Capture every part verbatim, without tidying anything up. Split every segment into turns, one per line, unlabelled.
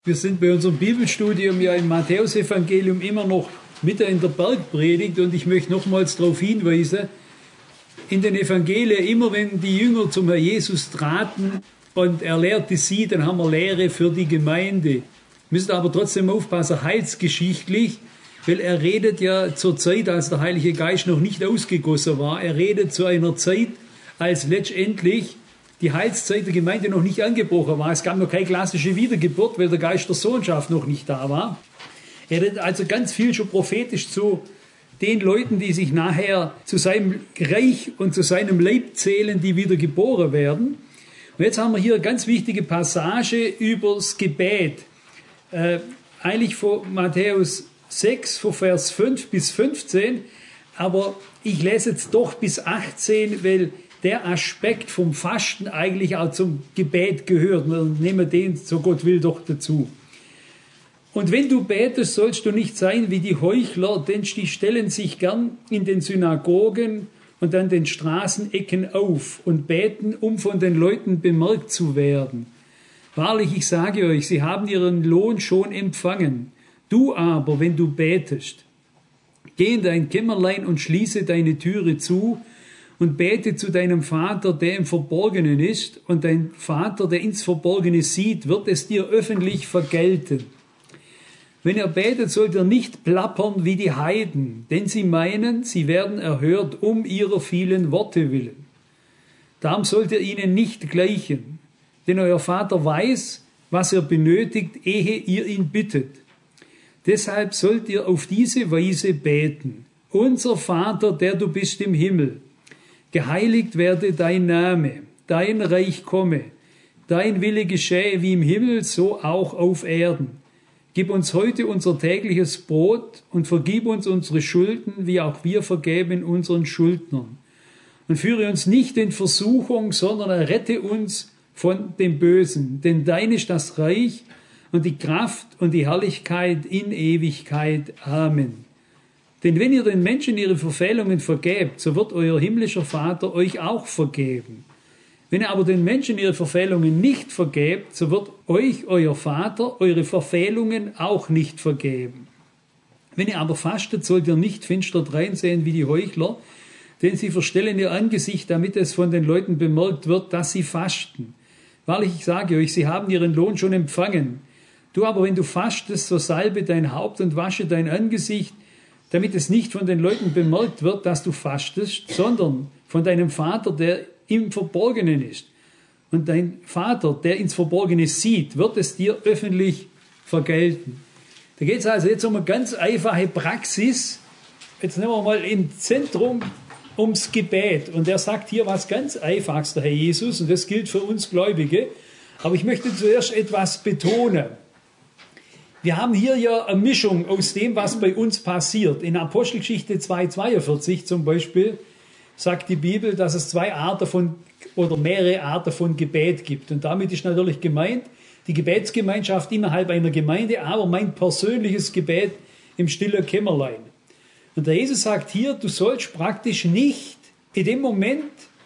Wir sind bei unserem Bibelstudium ja im Matthäusevangelium immer noch mitten in der Bergpredigt und ich möchte nochmals darauf hinweisen, in den Evangelien, immer wenn die Jünger zum Herrn Jesus traten und er lehrte sie, dann haben wir Lehre für die Gemeinde. Müssen aber trotzdem aufpassen, heilsgeschichtlich, weil er redet ja zur Zeit, als der Heilige Geist noch nicht ausgegossen war. Er redet zu einer Zeit, als letztendlich die Heilszeit der Gemeinde noch nicht angebrochen war. Es gab noch keine klassische Wiedergeburt, weil der Geist der Sohnschaft noch nicht da war. Er redet also ganz viel schon prophetisch zu den Leuten, die sich nachher zu seinem Reich und zu seinem Leib zählen, die wieder geboren werden. Und jetzt haben wir hier eine ganz wichtige Passage übers Gebet. Äh, eigentlich von Matthäus sechs, von Vers fünf bis fünfzehn, aber ich lese jetzt doch bis achtzehn, weil der Aspekt vom Fasten eigentlich auch zum Gebet gehört. Wir nehmen den, so Gott will, doch dazu. Und wenn du betest, sollst du nicht sein wie die Heuchler, denn die stellen sich gern in den Synagogen und an den Straßenecken auf und beten, um von den Leuten bemerkt zu werden. Wahrlich, ich sage euch, sie haben ihren Lohn schon empfangen. Du aber, wenn du betest, geh in dein Kämmerlein und schließe deine Türe zu und bete zu deinem Vater, der im Verborgenen ist, und dein Vater, der ins Verborgene sieht, wird es dir öffentlich vergelten. Wenn ihr betet, sollt ihr nicht plappern wie die Heiden, denn sie meinen, sie werden erhört um ihrer vielen Worte willen. Darum sollt ihr ihnen nicht gleichen, denn euer Vater weiß, was ihr benötigt, ehe ihr ihn bittet. Deshalb sollt ihr auf diese Weise beten. Unser Vater, der du bist im Himmel, geheiligt werde dein Name, dein Reich komme, dein Wille geschehe wie im Himmel, so auch auf Erden. Gib uns heute unser tägliches Brot und vergib uns unsere Schulden, wie auch wir vergeben unseren Schuldnern. Und führe uns nicht in Versuchung, sondern errette uns von dem Bösen. Denn dein ist das Reich und die Kraft und die Herrlichkeit in Ewigkeit. Amen. Denn wenn ihr den Menschen ihre Verfehlungen vergebt, so wird euer himmlischer Vater euch auch vergeben. Wenn ihr aber den Menschen ihre Verfehlungen nicht vergebt, so wird euch euer Vater eure Verfehlungen auch nicht vergeben. Wenn ihr aber fastet, sollt ihr nicht finster dreinsehen wie die Heuchler, denn sie verstellen ihr Angesicht, damit es von den Leuten bemerkt wird, dass sie fasten. Wahrlich, ich sage euch, sie haben ihren Lohn schon empfangen. Du aber, wenn du fastest, so salbe dein Haupt und wasche dein Angesicht, damit es nicht von den Leuten bemerkt wird, dass du fastest, sondern von deinem Vater, der im Verborgenen ist. Und dein Vater, der ins Verborgene sieht, wird es dir öffentlich vergelten. Da geht es also jetzt um eine ganz einfache Praxis. Jetzt nehmen wir mal im Zentrum ums Gebet. Und er sagt hier was ganz Einfaches, der Herr Jesus, und das gilt für uns Gläubige. Aber ich möchte zuerst etwas betonen. Wir haben hier ja eine Mischung aus dem, was bei uns passiert. In Apostelgeschichte zwei zweiundvierzig zum Beispiel sagt die Bibel, dass es zwei Arten von oder mehrere Arten von Gebet gibt. Und damit ist natürlich gemeint die Gebetsgemeinschaft innerhalb einer Gemeinde, aber mein persönliches Gebet im stillen Kämmerlein. Und der Jesus sagt hier, du sollst praktisch nicht in dem Moment,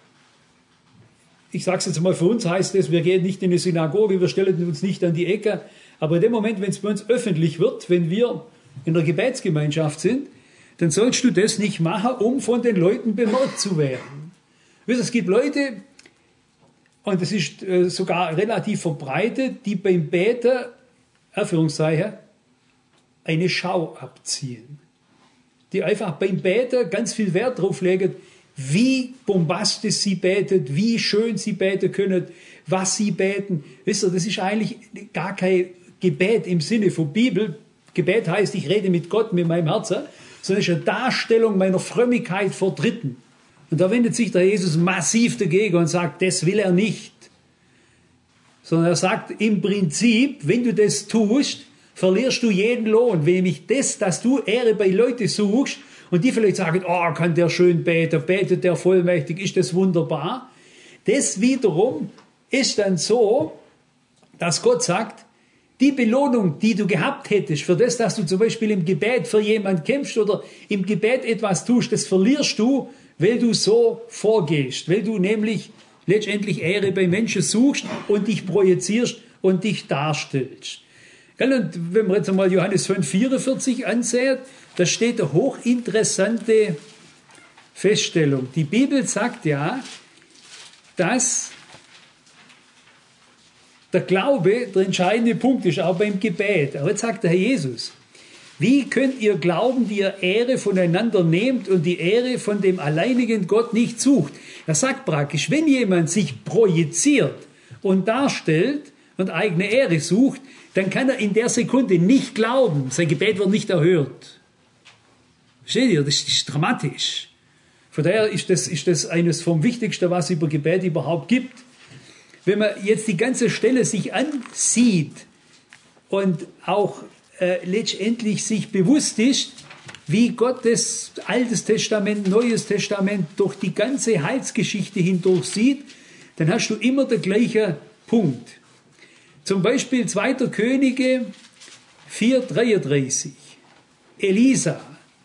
ich sage es jetzt mal, für uns heißt es, wir gehen nicht in eine Synagoge, wir stellen uns nicht an die Ecke, aber in dem Moment, wenn es bei uns öffentlich wird, wenn wir in der Gebetsgemeinschaft sind, dann sollst du das nicht machen, um von den Leuten bemerkt zu werden. Es gibt Leute, und das ist äh, sogar relativ verbreitet, die beim Beten, Anführungszeichen, eine Schau abziehen. Die einfach beim Beten ganz viel Wert drauf legen, wie bombastisch sie betet, wie schön sie beten können, was sie beten. Wisst ihr, das ist eigentlich gar kein Gebet im Sinne von Bibel. Gebet heißt, ich rede mit Gott, mit meinem Herzen, sondern es ist eine Darstellung meiner Frömmigkeit vor Dritten. Und da wendet sich der Jesus massiv dagegen und sagt, das will er nicht. Sondern er sagt im Prinzip, wenn du das tust, verlierst du jeden Lohn. Nämlich das, dass du Ehre bei Leuten suchst und die vielleicht sagen, oh, kann der schön beten, betet der vollmächtig, ist das wunderbar. Das wiederum ist dann so, dass Gott sagt, die Belohnung, die du gehabt hättest, für das, dass du zum Beispiel im Gebet für jemanden kämpfst oder im Gebet etwas tust, das verlierst du, weil du so vorgehst, weil du nämlich letztendlich Ehre bei Menschen suchst und dich projizierst und dich darstellst. Und wenn man jetzt einmal Johannes fünf vierundvierzig ansieht, da steht eine hochinteressante Feststellung. Die Bibel sagt ja, dass der Glaube der entscheidende Punkt ist, auch beim Gebet. Aber jetzt sagt der Herr Jesus, wie könnt ihr glauben, die ihr Ehre voneinander nehmt und die Ehre von dem alleinigen Gott nicht sucht? Er sagt praktisch, wenn jemand sich projiziert und darstellt und eigene Ehre sucht, dann kann er in der Sekunde nicht glauben. Sein Gebet wird nicht erhört. Versteht ihr? Das ist dramatisch. Von daher ist das, ist das eines vom Wichtigsten, was es über Gebet überhaupt gibt. Wenn man jetzt die ganze Stelle sich ansieht und auch äh, letztendlich sich bewusst ist, wie Gott das Altes Testament, Neues Testament durch die ganze Heilsgeschichte hindurch sieht, dann hast du immer den gleichen Punkt. Zum Beispiel zweiter Könige vier dreiunddreißig. Elisa,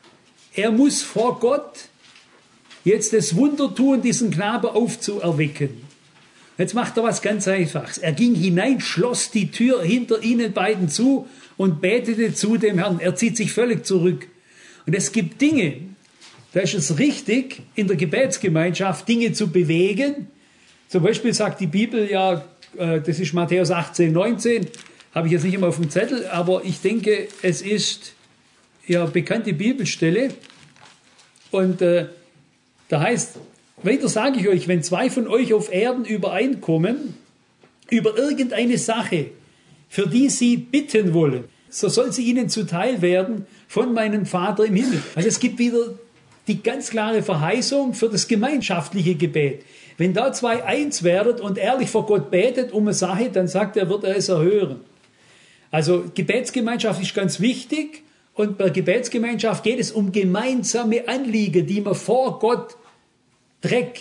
er muss vor Gott jetzt das Wunder tun, diesen Knaben aufzuerwecken. Jetzt macht er was ganz Einfaches. Er ging hinein, schloss die Tür hinter ihnen beiden zu und betete zu dem Herrn. Er zieht sich völlig zurück. Und es gibt Dinge, da ist es richtig, in der Gebetsgemeinschaft Dinge zu bewegen. Zum Beispiel sagt die Bibel ja, das ist Matthäus achtzehn, neunzehn, habe ich jetzt nicht immer auf dem Zettel, aber ich denke, es ist ja bekannte Bibelstelle. Und äh, da heißt, weiter sage ich euch, wenn zwei von euch auf Erden übereinkommen, über irgendeine Sache, für die sie bitten wollen, so soll sie ihnen zuteil werden von meinem Vater im Himmel. Also es gibt wieder die ganz klare Verheißung für das gemeinschaftliche Gebet. Wenn da zwei eins werden und ehrlich vor Gott betet um eine Sache, dann sagt er, wird er es erhören. Also Gebetsgemeinschaft ist ganz wichtig und bei Gebetsgemeinschaft geht es um gemeinsame Anliegen, die man vor Gott trägt.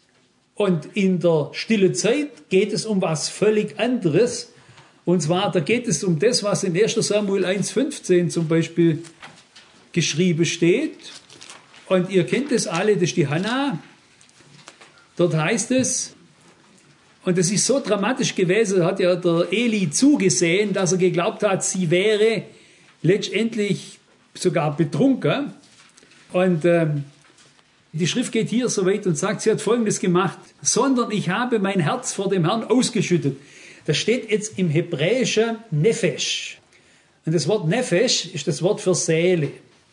Und in der stille Zeit geht es um was völlig anderes. Und zwar, da geht es um das, was in erster Samuel eins fünfzehn zum Beispiel geschrieben steht. Und ihr kennt es alle, das ist die Hannah. Dort heißt es, und das ist so dramatisch gewesen, hat ja der Eli zugesehen, dass er geglaubt hat, sie wäre letztendlich sogar betrunken. Und ähm, die Schrift geht hier so weit und sagt, sie hat Folgendes gemacht, sondern ich habe mein Herz vor dem Herrn ausgeschüttet. Das steht jetzt im Hebräischen Nefesh. Und das Wort Nefesh ist das Wort für Seele.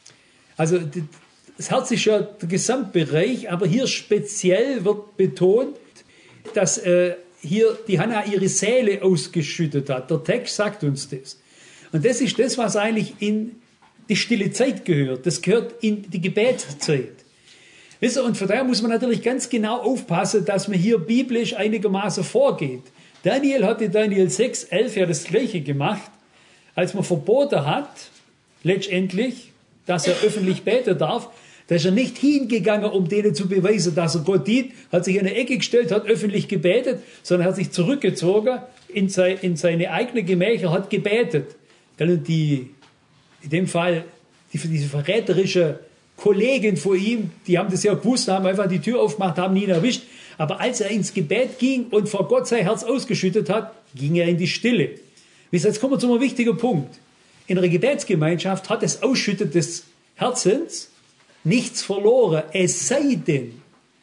Also das Herz ist ja der Gesamtbereich, aber hier speziell wird betont, dass äh, hier die Hannah ihre Seele ausgeschüttet hat. Der Text sagt uns das. Und das ist das, was eigentlich in die stille Zeit gehört. Das gehört in die Gebetszeit. Wisst ihr, und von daher muss man natürlich ganz genau aufpassen, dass man hier biblisch einigermaßen vorgeht. Daniel hat in Daniel sechs, elf ja das Gleiche gemacht, als man verboten hat, letztendlich, dass er öffentlich beten darf. Da ist er nicht hingegangen, um denen zu beweisen, dass er Gott dient, hat sich in eine Ecke gestellt, hat öffentlich gebetet, sondern hat sich zurückgezogen in, sein, in seine eigenen Gemächer, hat gebetet. Und die, in dem Fall, die, diese verräterische Kollegin von ihm, die haben das ja gewusst, haben einfach die Tür aufgemacht, haben ihn erwischt. Aber als er ins Gebet ging und vor Gott sein Herz ausgeschüttet hat, ging er in die Stille. Jetzt kommen wir zu einem wichtigen Punkt. In einer Gebetsgemeinschaft hat das Ausschütten des Herzens nichts verloren, es sei denn,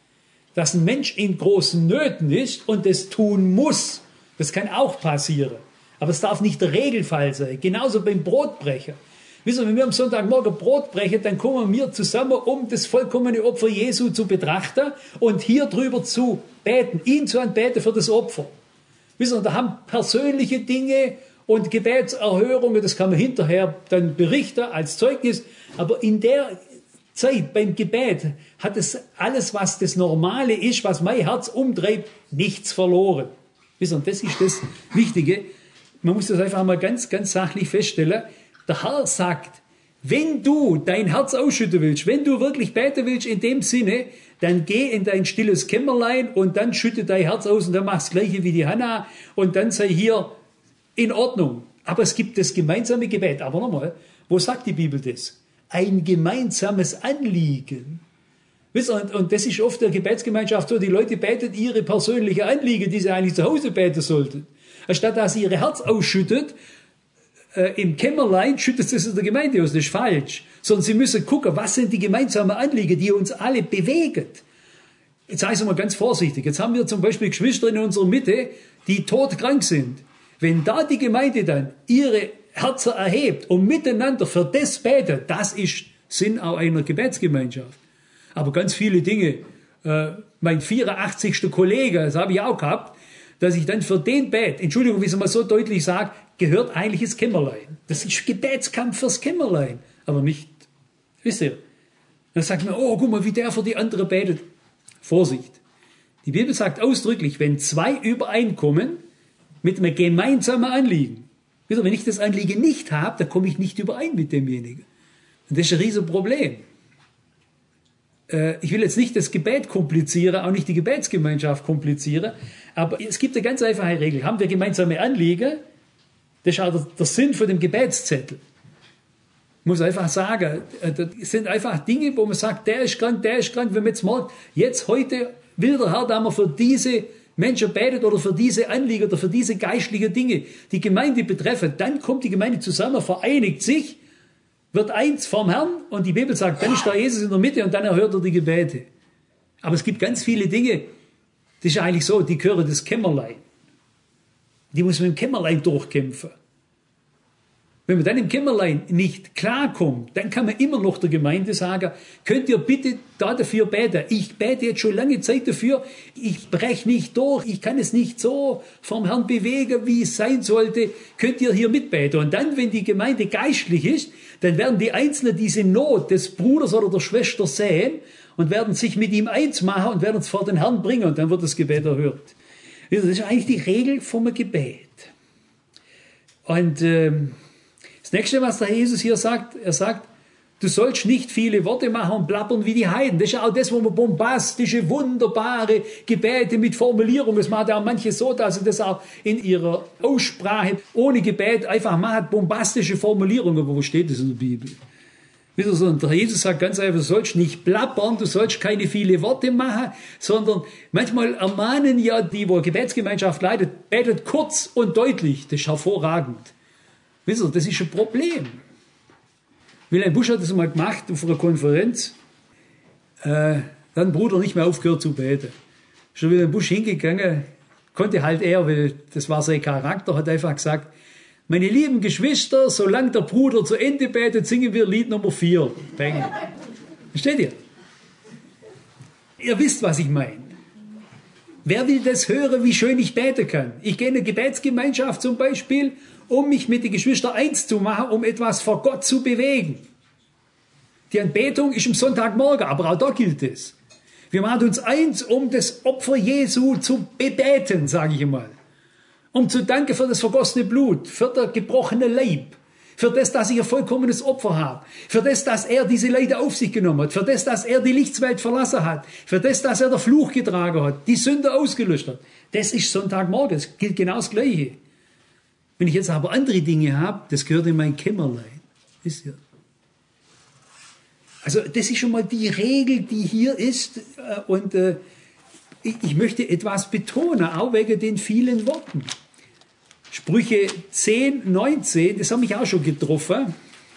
dass ein Mensch in großen Nöten ist und das tun muss. Das kann auch passieren. Aber es darf nicht der Regelfall sein. Genauso beim Brotbrechen. Wissen Sie, wenn wir am Sonntagmorgen Brot brechen, dann kommen wir zusammen, um das vollkommene Opfer Jesu zu betrachten und hier drüber zu beten, ihn zu anbeten für das Opfer. Wissen Sie, da haben persönliche Dinge und Gebetserhörungen, das kann man hinterher dann berichten als Zeugnis, aber in der Zeit beim Gebet hat es alles, was das Normale ist, was mein Herz umtreibt, nichts verloren. Wissen Sie, das ist das Wichtige. Man muss das einfach mal ganz, ganz sachlich feststellen. Der Herr sagt, wenn du dein Herz ausschütten willst, wenn du wirklich beten willst in dem Sinne, dann geh in dein stilles Kämmerlein und dann schütte dein Herz aus und dann machst das Gleiche wie die Hannah und dann sei hier in Ordnung. Aber es gibt das gemeinsame Gebet. Aber nochmal, wo sagt die Bibel das? Ein gemeinsames Anliegen. Wisst ihr, und, und das ist oft der Gebetsgemeinschaft so, die Leute beten ihre persönliche Anliegen, die sie eigentlich zu Hause beten sollten. Anstatt dass sie ihr Herz ausschüttet, äh, im Kämmerlein schüttest du es in der Gemeinde aus, das ist falsch. Sondern sie müssen gucken, was sind die gemeinsamen Anliegen, die uns alle bewegen. Jetzt sage ich es mal ganz vorsichtig. Jetzt haben wir zum Beispiel Geschwister in unserer Mitte, die todkrank sind. Wenn da die Gemeinde dann ihre Herzen erhebt und miteinander für das betet, das ist Sinn auch einer Gebetsgemeinschaft. Aber ganz viele Dinge, äh, mein vierundachtzigster Kollege, das habe ich auch gehabt, dass ich dann für den bete, Entschuldigung, wie ich es mal so deutlich sage, gehört eigentlich ins Kämmerlein. Das ist Gebetskampf fürs Kämmerlein, aber nicht, wisst ihr. Dann sagt man, oh, guck mal, wie der für die andere betet. Vorsicht. Die Bibel sagt ausdrücklich, wenn zwei übereinkommen mit einem gemeinsamen Anliegen. Wisst ihr, wenn ich das Anliegen nicht habe, dann komme ich nicht überein mit demjenigen. Und das ist ein Riesenproblem. Äh, ich will jetzt nicht das Gebet komplizieren, auch nicht die Gebetsgemeinschaft komplizieren, aber es gibt eine ganz einfache Regel. Haben wir gemeinsame Anliegen, das ist auch der, der Sinn von dem Gebetszettel. Ich muss einfach sagen, das sind einfach Dinge, wo man sagt, der ist krank, der ist krank. Wenn man jetzt merkt, jetzt heute will der Herr, dass man für diese Menschen betet oder für diese Anliegen oder für diese geistlichen Dinge, die Gemeinde betreffen, dann kommt die Gemeinde zusammen, vereinigt sich, wird eins vom Herrn und die Bibel sagt, dann ist da Jesus in der Mitte und dann erhört er die Gebete. Aber es gibt ganz viele Dinge, das ist eigentlich so, die gehören das Kämmerlein. Die muss man im Kämmerlein durchkämpfen. Wenn man dann im Kämmerlein nicht klarkommt, dann kann man immer noch der Gemeinde sagen, könnt ihr bitte da dafür beten. Ich bete jetzt schon lange Zeit dafür, ich breche nicht durch, ich kann es nicht so vom Herrn bewegen, wie es sein sollte. Könnt ihr hier mitbeten? Und dann, wenn die Gemeinde geistlich ist, dann werden die Einzelnen diese Not des Bruders oder der Schwester sehen und werden sich mit ihm eins machen und werden es vor den Herrn bringen und dann wird das Gebet erhört. Das ist eigentlich die Regel vom Gebet. Und ähm, das nächste, was der Jesus hier sagt, er sagt, du sollst nicht viele Worte machen und plappern wie die Heiden. Das ist ja auch das, wo man bombastische, wunderbare Gebete mit Formulierungen, das macht ja auch manche so, dass sie das auch in ihrer Aussprache ohne Gebet einfach machen, bombastische Formulierungen. Aber wo steht das in der Bibel? Der Jesus sagt ganz einfach, du sollst nicht plappern, du sollst keine viele Worte machen, sondern manchmal ermahnen ja die, wo Gebetsgemeinschaft leitet, betet kurz und deutlich. Das ist hervorragend. Wisst ihr, das ist ein Problem. Wilhelm Busch hat das mal gemacht auf einer Konferenz. Äh, dann ein Bruder nicht mehr aufgehört zu beten. Ist der Wilhelm Busch hingegangen, konnte halt er, weil das war sein Charakter, hat einfach gesagt, meine lieben Geschwister, solange der Bruder zu Ende betet, singen wir Lied Nummer vier. Bang. Versteht ihr? Ihr wisst, was ich meine. Wer will das hören, wie schön ich beten kann? Ich gehe in eine Gebetsgemeinschaft zum Beispiel, um mich mit den Geschwistern eins zu machen, um etwas vor Gott zu bewegen. Die Anbetung ist am Sonntagmorgen, aber auch da gilt es. Wir machen uns eins, um das Opfer Jesu zu bebeten, sage ich einmal. Um zu danken für das vergossene Blut, für das gebrochene Leib, für das, dass ich ein vollkommenes Opfer habe, für das, dass er diese Leiden auf sich genommen hat, für das, dass er die Lichtswelt verlassen hat, für das, dass er den Fluch getragen hat, die Sünde ausgelöscht hat. Das ist Sonntagmorgen, das gilt genau das Gleiche. Wenn ich jetzt aber andere Dinge habe, das gehört in mein Kämmerlein. Wisst ihr? Also das ist schon mal die Regel, die hier ist. Und äh, ich möchte etwas betonen, auch wegen den vielen Worten. Sprüche zehn, neunzehn, das hat mich auch schon getroffen.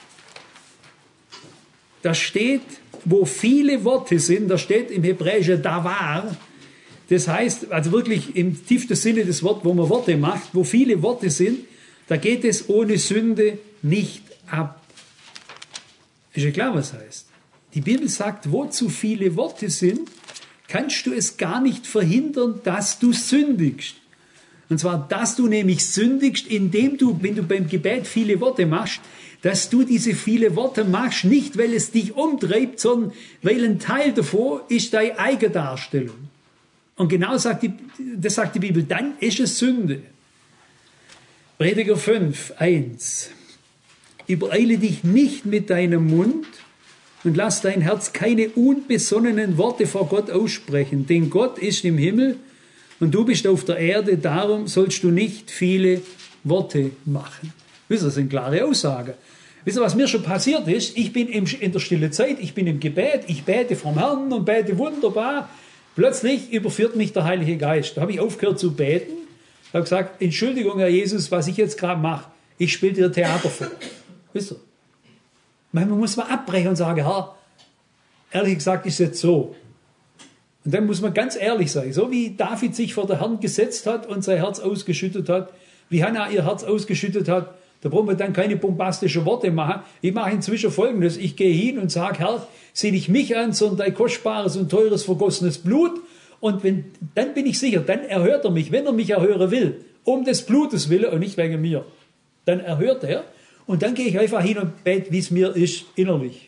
Da steht, wo viele Worte sind, da steht im Hebräischen Davar. Das heißt, also wirklich im tiefsten Sinne des Wortes, wo man Worte macht, wo viele Worte sind, da geht es ohne Sünde nicht ab. Ist ja klar, was heißt. Die Bibel sagt, wo zu viele Worte sind, kannst du es gar nicht verhindern, dass du sündigst. Und zwar, dass du nämlich sündigst, indem du, wenn du beim Gebet viele Worte machst, dass du diese viele Worte machst, nicht weil es dich umtreibt, sondern weil ein Teil davon ist deine Eigendarstellung. Und genau sagt die, das sagt die Bibel, dann ist es Sünde. Prediger fünf, eins. Übereile dich nicht mit deinem Mund und lass dein Herz keine unbesonnenen Worte vor Gott aussprechen, denn Gott ist im Himmel und du bist auf der Erde, darum sollst du nicht viele Worte machen. Wisst ihr, das sind klare Aussagen. Wisst ihr, was mir schon passiert ist? Ich bin in der stille Zeit, ich bin im Gebet, ich bete vom Herrn und bete wunderbar. Plötzlich überführt mich der Heilige Geist. Da habe ich aufgehört zu beten, habe gesagt, Entschuldigung, Herr Jesus, was ich jetzt gerade mache, ich spiele dir Theater vor. Wisst ihr? Manchmal muss man abbrechen und sagen, Herr, ehrlich gesagt ist es jetzt so. Und dann muss man ganz ehrlich sein, so wie David sich vor der Herrn gesetzt hat und sein Herz ausgeschüttet hat, wie Hannah ihr Herz ausgeschüttet hat, da brauchen wir dann keine bombastischen Worte machen. Ich mache inzwischen Folgendes, ich gehe hin und sage, Herr, sieh nicht mich an, sondern dein kostbares und teures vergossenes Blut. Und wenn, dann bin ich sicher, dann erhört er mich, wenn er mich erhören will, um des Blutes willen und nicht wegen mir. Dann erhört er und dann gehe ich einfach hin und bete, wie es mir ist, innerlich.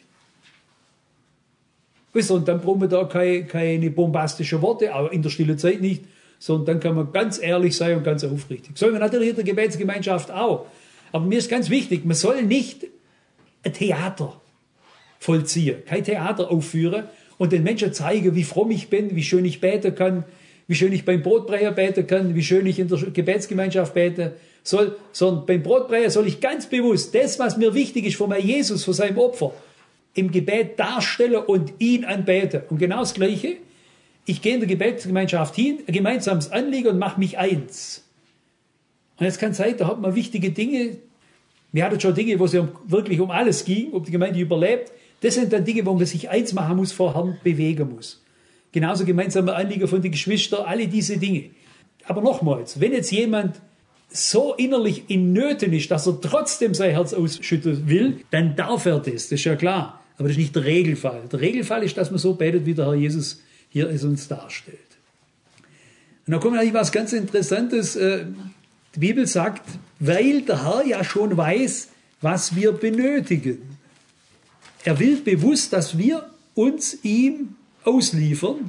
Und dann brauchen wir da keine, keine bombastischen Worte, aber in der stillen Zeit nicht, sondern dann kann man ganz ehrlich sein und ganz aufrichtig. Sollen wir natürlich in der Gebetsgemeinschaft auch. Aber mir ist ganz wichtig, man soll nicht ein Theater vollziehen, kein Theater aufführen und den Menschen zeigen, wie fromm ich bin, wie schön ich beten kann, wie schön ich beim Brotbrecher beten kann, wie schön ich in der Gebetsgemeinschaft beten soll, sondern beim Brotbrecher soll ich ganz bewusst das, was mir wichtig ist von meinem Jesus, von seinem Opfer, im Gebet darstellen und ihn anbeten. Und genau das Gleiche, ich gehe in der Gebetsgemeinschaft hin, ein gemeinsames Anliegen und mache mich eins. Und es kann sein, da hat man wichtige Dinge, wir hatten schon Dinge, wo es ja wirklich um alles ging, ob die Gemeinde überlebt. Das sind dann Dinge, wo man sich eins machen muss, vor Herrn bewegen muss. Genauso gemeinsame Anliegen von den Geschwistern, alle diese Dinge. Aber nochmals, wenn jetzt jemand so innerlich in Nöten ist, dass er trotzdem sein Herz ausschütten will, dann darf er das, das ist ja klar. Aber das ist nicht der Regelfall. Der Regelfall ist, dass man so betet, wie der Herr Jesus hier es uns darstellt. Und da kommt eigentlich was ganz Interessantes. Die Bibel sagt, weil der Herr ja schon weiß, was wir benötigen. Er will bewusst, dass wir uns ihm ausliefern.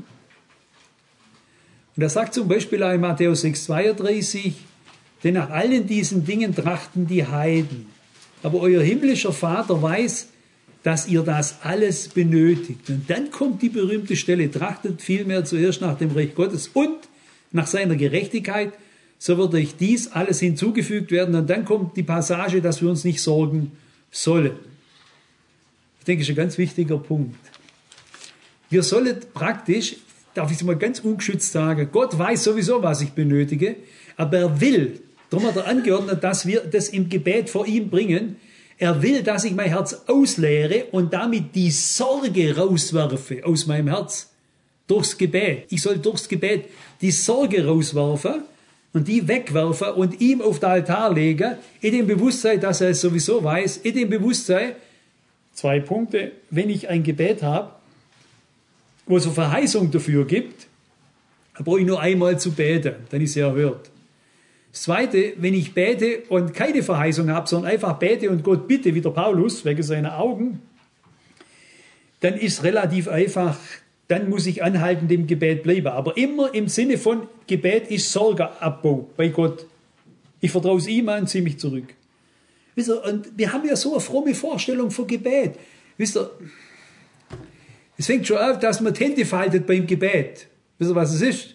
Und er sagt zum Beispiel in Matthäus sechs zweiunddreißig, denn nach allen diesen Dingen trachten die Heiden. Aber euer himmlischer Vater weiß, dass ihr das alles benötigt. Und dann kommt die berühmte Stelle, trachtet vielmehr zuerst nach dem Reich Gottes und nach seiner Gerechtigkeit, so wird euch dies alles hinzugefügt werden. Und dann kommt die Passage, dass wir uns nicht sorgen sollen. Ich denke, das ist ein ganz wichtiger Punkt. Wir sollen praktisch, darf ich es mal ganz ungeschützt sagen, Gott weiß sowieso, was ich benötige, aber er will, darum hat er angeordnet, dass wir das im Gebet vor ihm bringen. Er will, dass ich mein Herz ausleere und damit die Sorge rauswerfe aus meinem Herz. Durchs Gebet. Ich soll durchs Gebet die Sorge rauswerfen und die wegwerfen und ihm auf den Altar legen, in dem Bewusstsein, dass er es sowieso weiß, in dem Bewusstsein, zwei Punkte, wenn ich ein Gebet habe, wo es eine Verheißung dafür gibt, dann brauche ich nur einmal zu beten, dann ist er erhört. Das Zweite, wenn ich bete und keine Verheißung habe, sondern einfach bete und Gott bitte, wie der Paulus, wegen seiner Augen, dann ist relativ einfach, dann muss ich anhalten, dem Gebet bleiben. Aber immer im Sinne von Gebet ist Sorgeabbau bei Gott. Ich vertraue es ihm an, ziehe mich zurück. Wisst ihr, und wir haben ja so eine fromme Vorstellung von Gebet. Wisst ihr, es fängt schon an, dass man die Hände faltet beim Gebet. Wisst ihr, was es ist?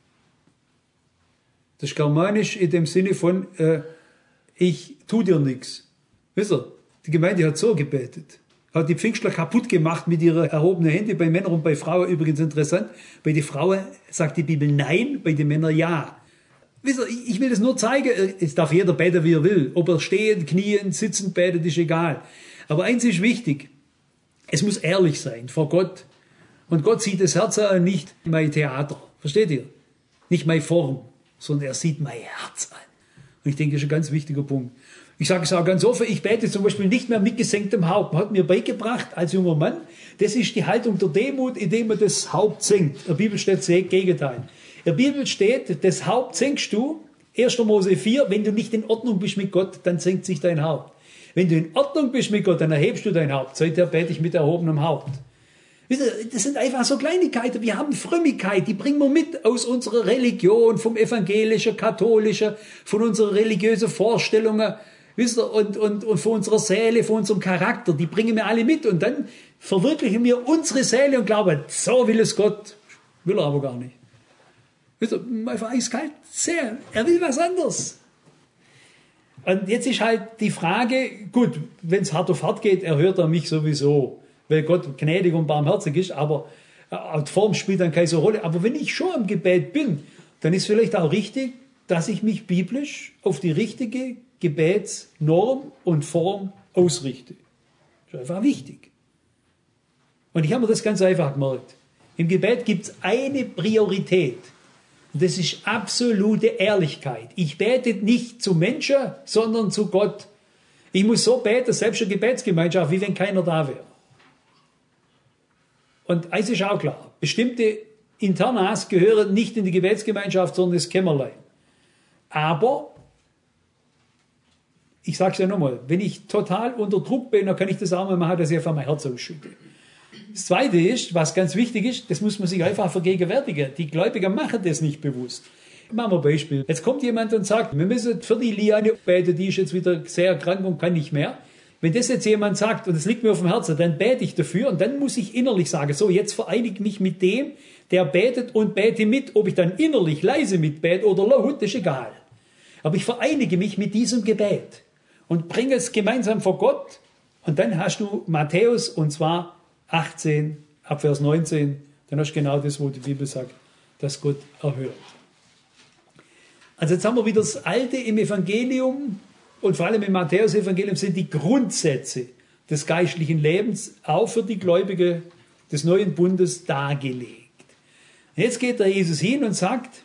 Das ist germanisch in dem Sinne von, äh, ich tu dir nichts. Wisst ihr, die Gemeinde hat so gebetet. Hat die Pfingstler kaputt gemacht mit ihrer erhobenen Hände, bei Männern und bei Frauen übrigens interessant. Bei den Frauen sagt die Bibel nein, bei den Männern ja. Wisst ihr, ich will das nur zeigen, es darf jeder beten, wie er will. Ob er stehen, knien, sitzen betet, ist egal. Aber eins ist wichtig, es muss ehrlich sein vor Gott. Und Gott sieht das Herz an, nicht mein Theater. Versteht ihr? Nicht meine Form, sondern er sieht mein Herz an. Und ich denke, das ist ein ganz wichtiger Punkt. Ich sage es auch ganz offen, ich bete zum Beispiel nicht mehr mit gesenktem Haupt. Man hat mir beigebracht, als junger Mann, das ist die Haltung der Demut, indem man das Haupt senkt. In der Bibel steht das Gegenteil. In der Bibel steht, das Haupt senkst du, erster Mose vier, wenn du nicht in Ordnung bist mit Gott, dann senkt sich dein Haupt. Wenn du in Ordnung bist mit Gott, dann erhebst du dein Haupt. Seither bete ich mit erhobenem Haupt. Das sind einfach so Kleinigkeiten. Wir haben Frömmigkeit, die bringen wir mit aus unserer Religion, vom evangelischen, katholischen, von unseren religiösen Vorstellungen, wisst ihr, und, und, und von unserer Seele, von unserem Charakter. Die bringen wir alle mit und dann verwirklichen wir unsere Seele und glauben, so will es Gott. Will er aber gar nicht. Wisst ihr, einfach eiskalt, sehr. Er will was anderes. Und jetzt ist halt die Frage, gut, wenn es hart auf hart geht, erhört er mich sowieso. Weil Gott gnädig und barmherzig ist, aber äh, die Form spielt dann keine so Rolle. Aber wenn ich schon im Gebet bin, dann ist vielleicht auch richtig, dass ich mich biblisch auf die richtige Gebetsnorm und Form ausrichte. Das ist einfach wichtig. Und ich habe mir das ganz einfach gemerkt. Im Gebet gibt es eine Priorität. Und das ist absolute Ehrlichkeit. Ich bete nicht zu Menschen, sondern zu Gott. Ich muss so beten, selbst eine Gebetsgemeinschaft, wie wenn keiner da wäre. Und eins ist auch klar. Bestimmte Internas gehören nicht in die Gebetsgemeinschaft, sondern ins Kämmerlein. Aber, ich sage es ja nochmal, wenn ich total unter Druck bin, dann kann ich das auch mal machen, dass ich einfach mein Herz ausschütte. Das Zweite ist, was ganz wichtig ist, das muss man sich einfach vergegenwärtigen. Die Gläubiger machen das nicht bewusst. Machen wir ein Beispiel. Jetzt kommt jemand und sagt, wir müssen für die Liane beten, die ist jetzt wieder sehr krank und kann nicht mehr. Wenn das jetzt jemand sagt, und das liegt mir auf dem Herzen, dann bete ich dafür und dann muss ich innerlich sagen, so, jetzt vereinige mich mit dem, der betet und bete mit. Ob ich dann innerlich leise mitbete oder laut, das ist egal. Aber ich vereinige mich mit diesem Gebet und bringe es gemeinsam vor Gott. Und dann hast du Matthäus, und zwar achtzehn, ab Vers neunzehn, dann hast du genau das, wo die Bibel sagt, dass Gott erhört. Also jetzt haben wir wieder das Alte im Evangelium und vor allem im Matthäus-Evangelium sind die Grundsätze des geistlichen Lebens auch für die Gläubige des neuen Bundes dargelegt. Und jetzt geht der Jesus hin und sagt,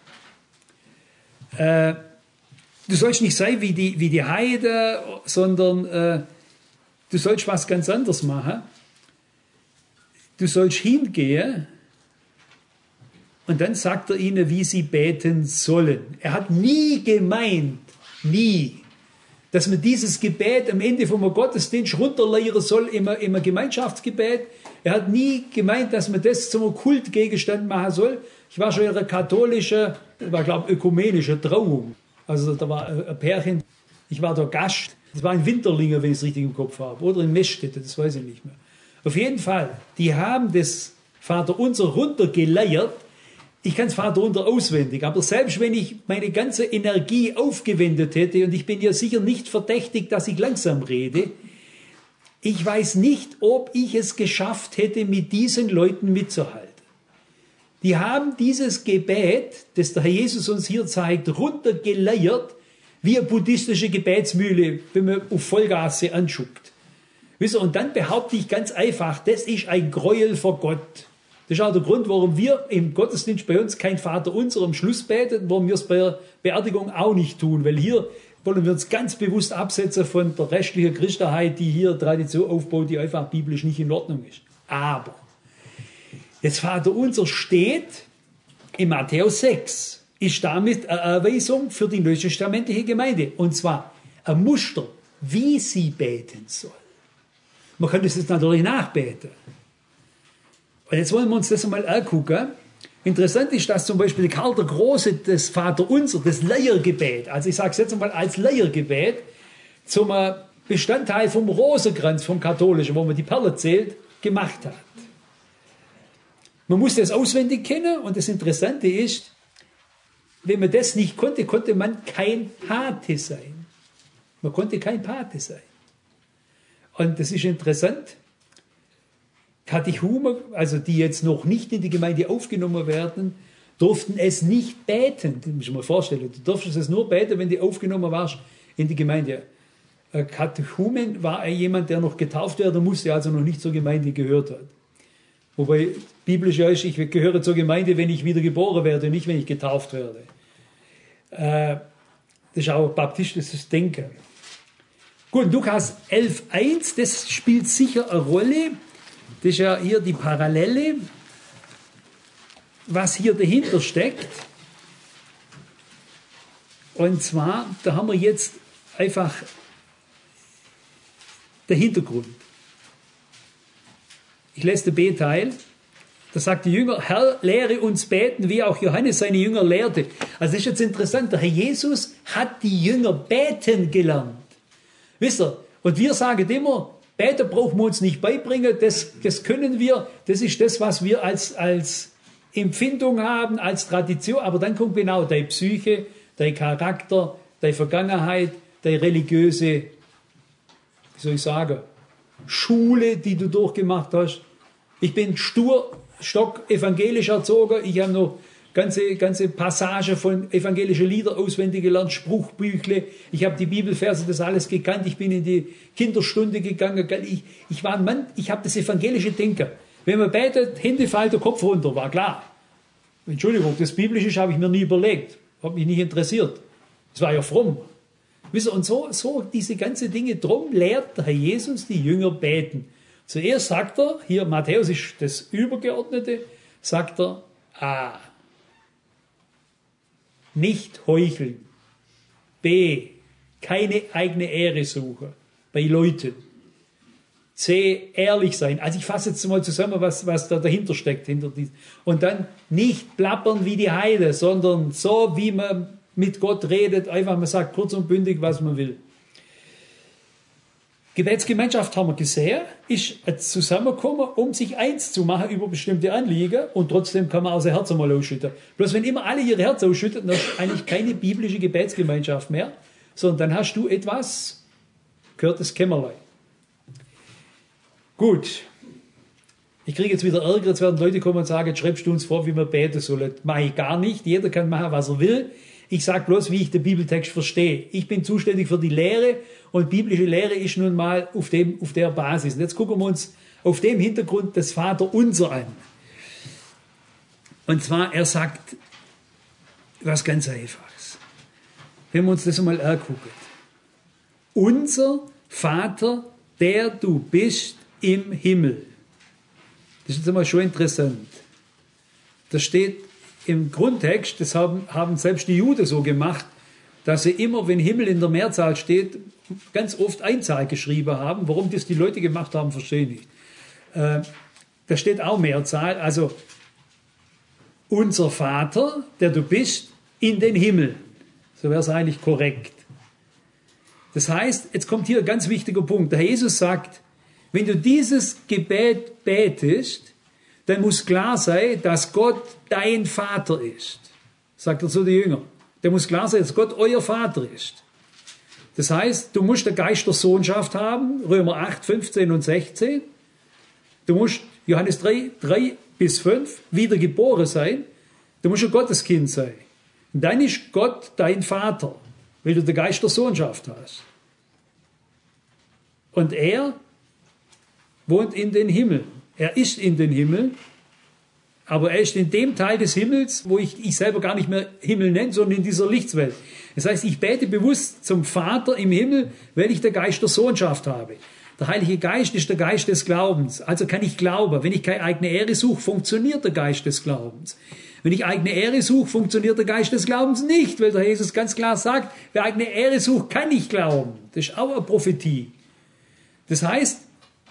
äh, du sollst nicht sein wie die, wie die Heiden, sondern äh, du sollst was ganz anderes machen. Du sollst hingehen und dann sagt er ihnen, wie sie beten sollen. Er hat nie gemeint, nie, dass man dieses Gebet am Ende vom Gottesdienst runterleiern soll im, im Gemeinschaftsgebet. Er hat nie gemeint, dass man das zum Kultgegenstand machen soll. Ich war schon in einer katholischen, das war glaube ich ökumenische Trauung. Also da war ein Pärchen, ich war der Gast. Das war in Winterlingen, wenn ich es richtig im Kopf habe. Oder in Meschstätte, das weiß ich nicht mehr. Auf jeden Fall, die haben das Vaterunser runtergeleiert. Ich kann es Vaterunser auswendig, aber selbst wenn ich meine ganze Energie aufgewendet hätte, und ich bin ja sicher nicht verdächtig, dass ich langsam rede, ich weiß nicht, ob ich es geschafft hätte, mit diesen Leuten mitzuhalten. Die haben dieses Gebet, das der Herr Jesus uns hier zeigt, runtergeleiert, wie eine buddhistische Gebetsmühle, wenn man auf Vollgas anschuckt. Wisst ihr, und dann behaupte ich ganz einfach, das ist ein Gräuel vor Gott. Das ist auch der Grund, warum wir im Gottesdienst bei uns kein Vaterunser am Schluss beten, warum wir es bei der Beerdigung auch nicht tun, weil hier wollen wir uns ganz bewusst absetzen von der restlichen Christenheit, die hier Tradition aufbaut, die einfach biblisch nicht in Ordnung ist. Aber das Vaterunser steht in Matthäus sechs, ist damit eine Erweisung für die neutestamentliche Gemeinde. Und zwar ein Muster, wie sie beten soll. Man kann das jetzt natürlich nachbeten. Und jetzt wollen wir uns das einmal angucken. Interessant ist, dass zum Beispiel Karl der Große das Vaterunser, das Leiergebet, also ich sage es jetzt einmal als Leiergebet, zum Bestandteil vom Rosenkranz, vom Katholischen, wo man die Perle zählt, gemacht hat. Man muss das auswendig kennen und das Interessante ist, wenn man das nicht konnte, konnte man kein Pate sein. Man konnte kein Pate sein. Und das ist interessant. Katechumen, also die jetzt noch nicht in die Gemeinde aufgenommen werden, durften es nicht beten. Das muss ich mir vorstellen. Du durftest es nur beten, wenn du aufgenommen warst in die Gemeinde. Katechumen war jemand, der noch getauft werden musste, also noch nicht zur Gemeinde gehört hat. Wobei biblisch ja ist, ich gehöre zur Gemeinde, wenn ich wieder geboren werde, nicht wenn ich getauft werde. Das ist auch baptistisches Denken. Gut, Lukas elf eins, das spielt sicher eine Rolle. Das ist ja hier die Parallele, was hier dahinter steckt. Und zwar, da haben wir jetzt einfach den Hintergrund. Ich lese den B-Teil. Da sagt die Jünger, Herr, lehre uns beten, wie auch Johannes seine Jünger lehrte. Also das ist jetzt interessant, der Herr Jesus hat die Jünger beten gelernt. Wisst ihr? Und wir sagen immer, beten brauchen wir uns nicht beibringen, das, das können wir, das ist das, was wir als, als Empfindung haben, als Tradition, aber dann kommt genau deine Psyche, dein Charakter, deine Vergangenheit, deine religiöse, wie soll ich sagen, Schule, die du durchgemacht hast. Ich bin stur, stock evangelisch erzogen, ich habe noch ganze, ganze Passage von evangelischen Lieder auswendig gelernt, Spruchbüchle. Ich habe die Bibelverse, das alles gekannt. Ich bin in die Kinderstunde gegangen. Ich, ich war ein Mann, ich habe das evangelische Denken. Wenn man betet, Hände fallen, der Kopf runter, war klar. Entschuldigung, das Biblische habe ich mir nie überlegt. Hat mich nicht interessiert. Das war ja fromm. Und so, so diese ganzen Dinge, drum lehrt der Herr Jesus die Jünger beten. Zuerst sagt er, hier Matthäus ist das Übergeordnete, sagt er, A, nicht heucheln. B, keine eigene Ehre suchen bei Leuten. C, ehrlich sein. Also ich fasse jetzt mal zusammen, was, was da dahinter steckt. Hinter diesem. Und dann nicht plappern wie die Heide, sondern so, wie man mit Gott redet, einfach man sagt kurz und bündig, was man will. Gebetsgemeinschaft, haben wir gesehen, ist ein Zusammenkommen, um sich eins zu machen über bestimmte Anliegen, und trotzdem kann man auch sein Herz einmal ausschütten. Bloß wenn immer alle ihr Herz ausschütten, dann ist eigentlich keine biblische Gebetsgemeinschaft mehr, sondern dann hast du etwas, gehört das Kämmerlein. Gut, ich kriege jetzt wieder Ärger, jetzt werden Leute kommen und sagen, jetzt schreibst du uns vor, wie wir beten sollen. Mache ich gar nicht, jeder kann machen, was er will. Ich sage bloß, wie ich den Bibeltext verstehe. Ich bin zuständig für die Lehre, und biblische Lehre ist nun mal auf, dem, auf der Basis. Und jetzt gucken wir uns auf dem Hintergrund das Vaterunser an. Und zwar, er sagt was ganz Einfaches. Wenn wir uns das einmal angucken. Unser Vater, der du bist im Himmel. Das ist jetzt einmal schon interessant. Das steht im Grundtext, das haben, haben selbst die Juden so gemacht, dass sie immer, wenn Himmel in der Mehrzahl steht, ganz oft Einzahl geschrieben haben. Warum das die Leute gemacht haben, verstehe ich nicht. Äh, da steht auch Mehrzahl, also unser Vater, der du bist, in den Himmel. So wäre es eigentlich korrekt. Das heißt, jetzt kommt hier ein ganz wichtiger Punkt. Der Herr Jesus sagt, wenn du dieses Gebet betest, dann muss klar sein, dass Gott dein Vater ist. Sagt er zu den Jüngern. Der muss klar sein, dass Gott euer Vater ist. Das heißt, du musst den Geist der Sohnschaft haben, Römer acht, fünfzehn und sechzehn. Du musst, Johannes drei, drei bis fünf, wiedergeboren sein. Du musst ein Gotteskind sein. Und dann ist Gott dein Vater, weil du den Geist der Sohnschaft hast. Und er wohnt in den Himmel. Er ist in den Himmel, aber er ist in dem Teil des Himmels, wo ich, ich selber gar nicht mehr Himmel nenne, sondern in dieser Lichtswelt. Das heißt, ich bete bewusst zum Vater im Himmel, weil ich den Geist der Sohnschaft habe. Der Heilige Geist ist der Geist des Glaubens. Also kann ich glauben. Wenn ich keine eigene Ehre suche, funktioniert der Geist des Glaubens. Wenn ich eigene Ehre suche, funktioniert der Geist des Glaubens nicht, weil der Jesus ganz klar sagt, wer eigene Ehre sucht, kann nicht glauben. Das ist auch eine Prophetie. Das heißt,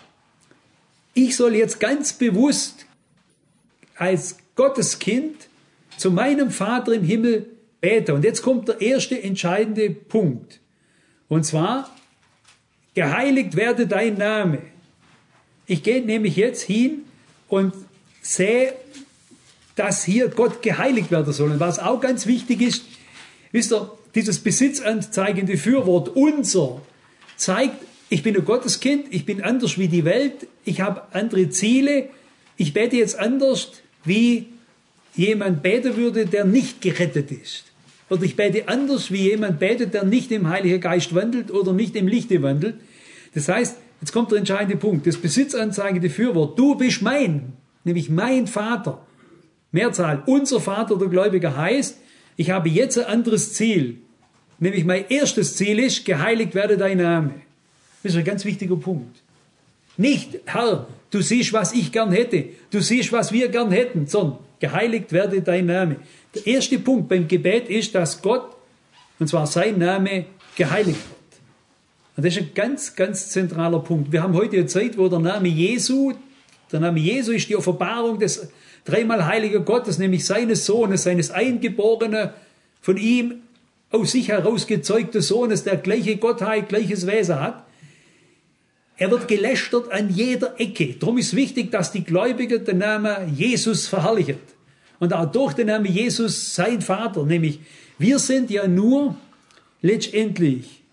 ich soll jetzt ganz bewusst als Gotteskind zu meinem Vater im Himmel beten. Und jetzt kommt der erste entscheidende Punkt. Und zwar, geheiligt werde dein Name. Ich gehe nämlich jetzt hin und sehe, dass hier Gott geheiligt werden soll. Und was auch ganz wichtig ist, wisst ihr, dieses besitzanzeigende Fürwort unser zeigt, ich bin ein Gotteskind, ich bin anders wie die Welt, ich habe andere Ziele, ich bete jetzt anders, wie jemand beten würde, der nicht gerettet ist. Oder ich bete anders, wie jemand betet, der nicht im Heiligen Geist wandelt oder nicht im Lichte wandelt. Das heißt, jetzt kommt der entscheidende Punkt, das besitzanzeigende Fürwort, du bist mein, nämlich mein Vater. Mehrzahl, unser Vater, der Gläubiger, heißt, ich habe jetzt ein anderes Ziel. Nämlich mein erstes Ziel ist, geheiligt werde dein Name. Das ist ein ganz wichtiger Punkt. Nicht, Herr, du siehst, was ich gern hätte, du siehst, was wir gern hätten, sondern geheiligt werde dein Name. Der erste Punkt beim Gebet ist, dass Gott, und zwar sein Name, geheiligt wird. Und das ist ein ganz, ganz zentraler Punkt. Wir haben heute eine Zeit, wo der Name Jesu, der Name Jesu ist die Offenbarung des dreimal heiligen Gottes, nämlich seines Sohnes, seines Eingeborenen, von ihm aus sich herausgezeugten Sohnes, der gleiche Gottheit, gleiches Wesen hat. Er wird gelästert an jeder Ecke. Darum ist wichtig, dass die Gläubigen den Namen Jesus verherrlichen. Und auch durch den Namen Jesus sein Vater. Nämlich, wir sind ja nur letztendlich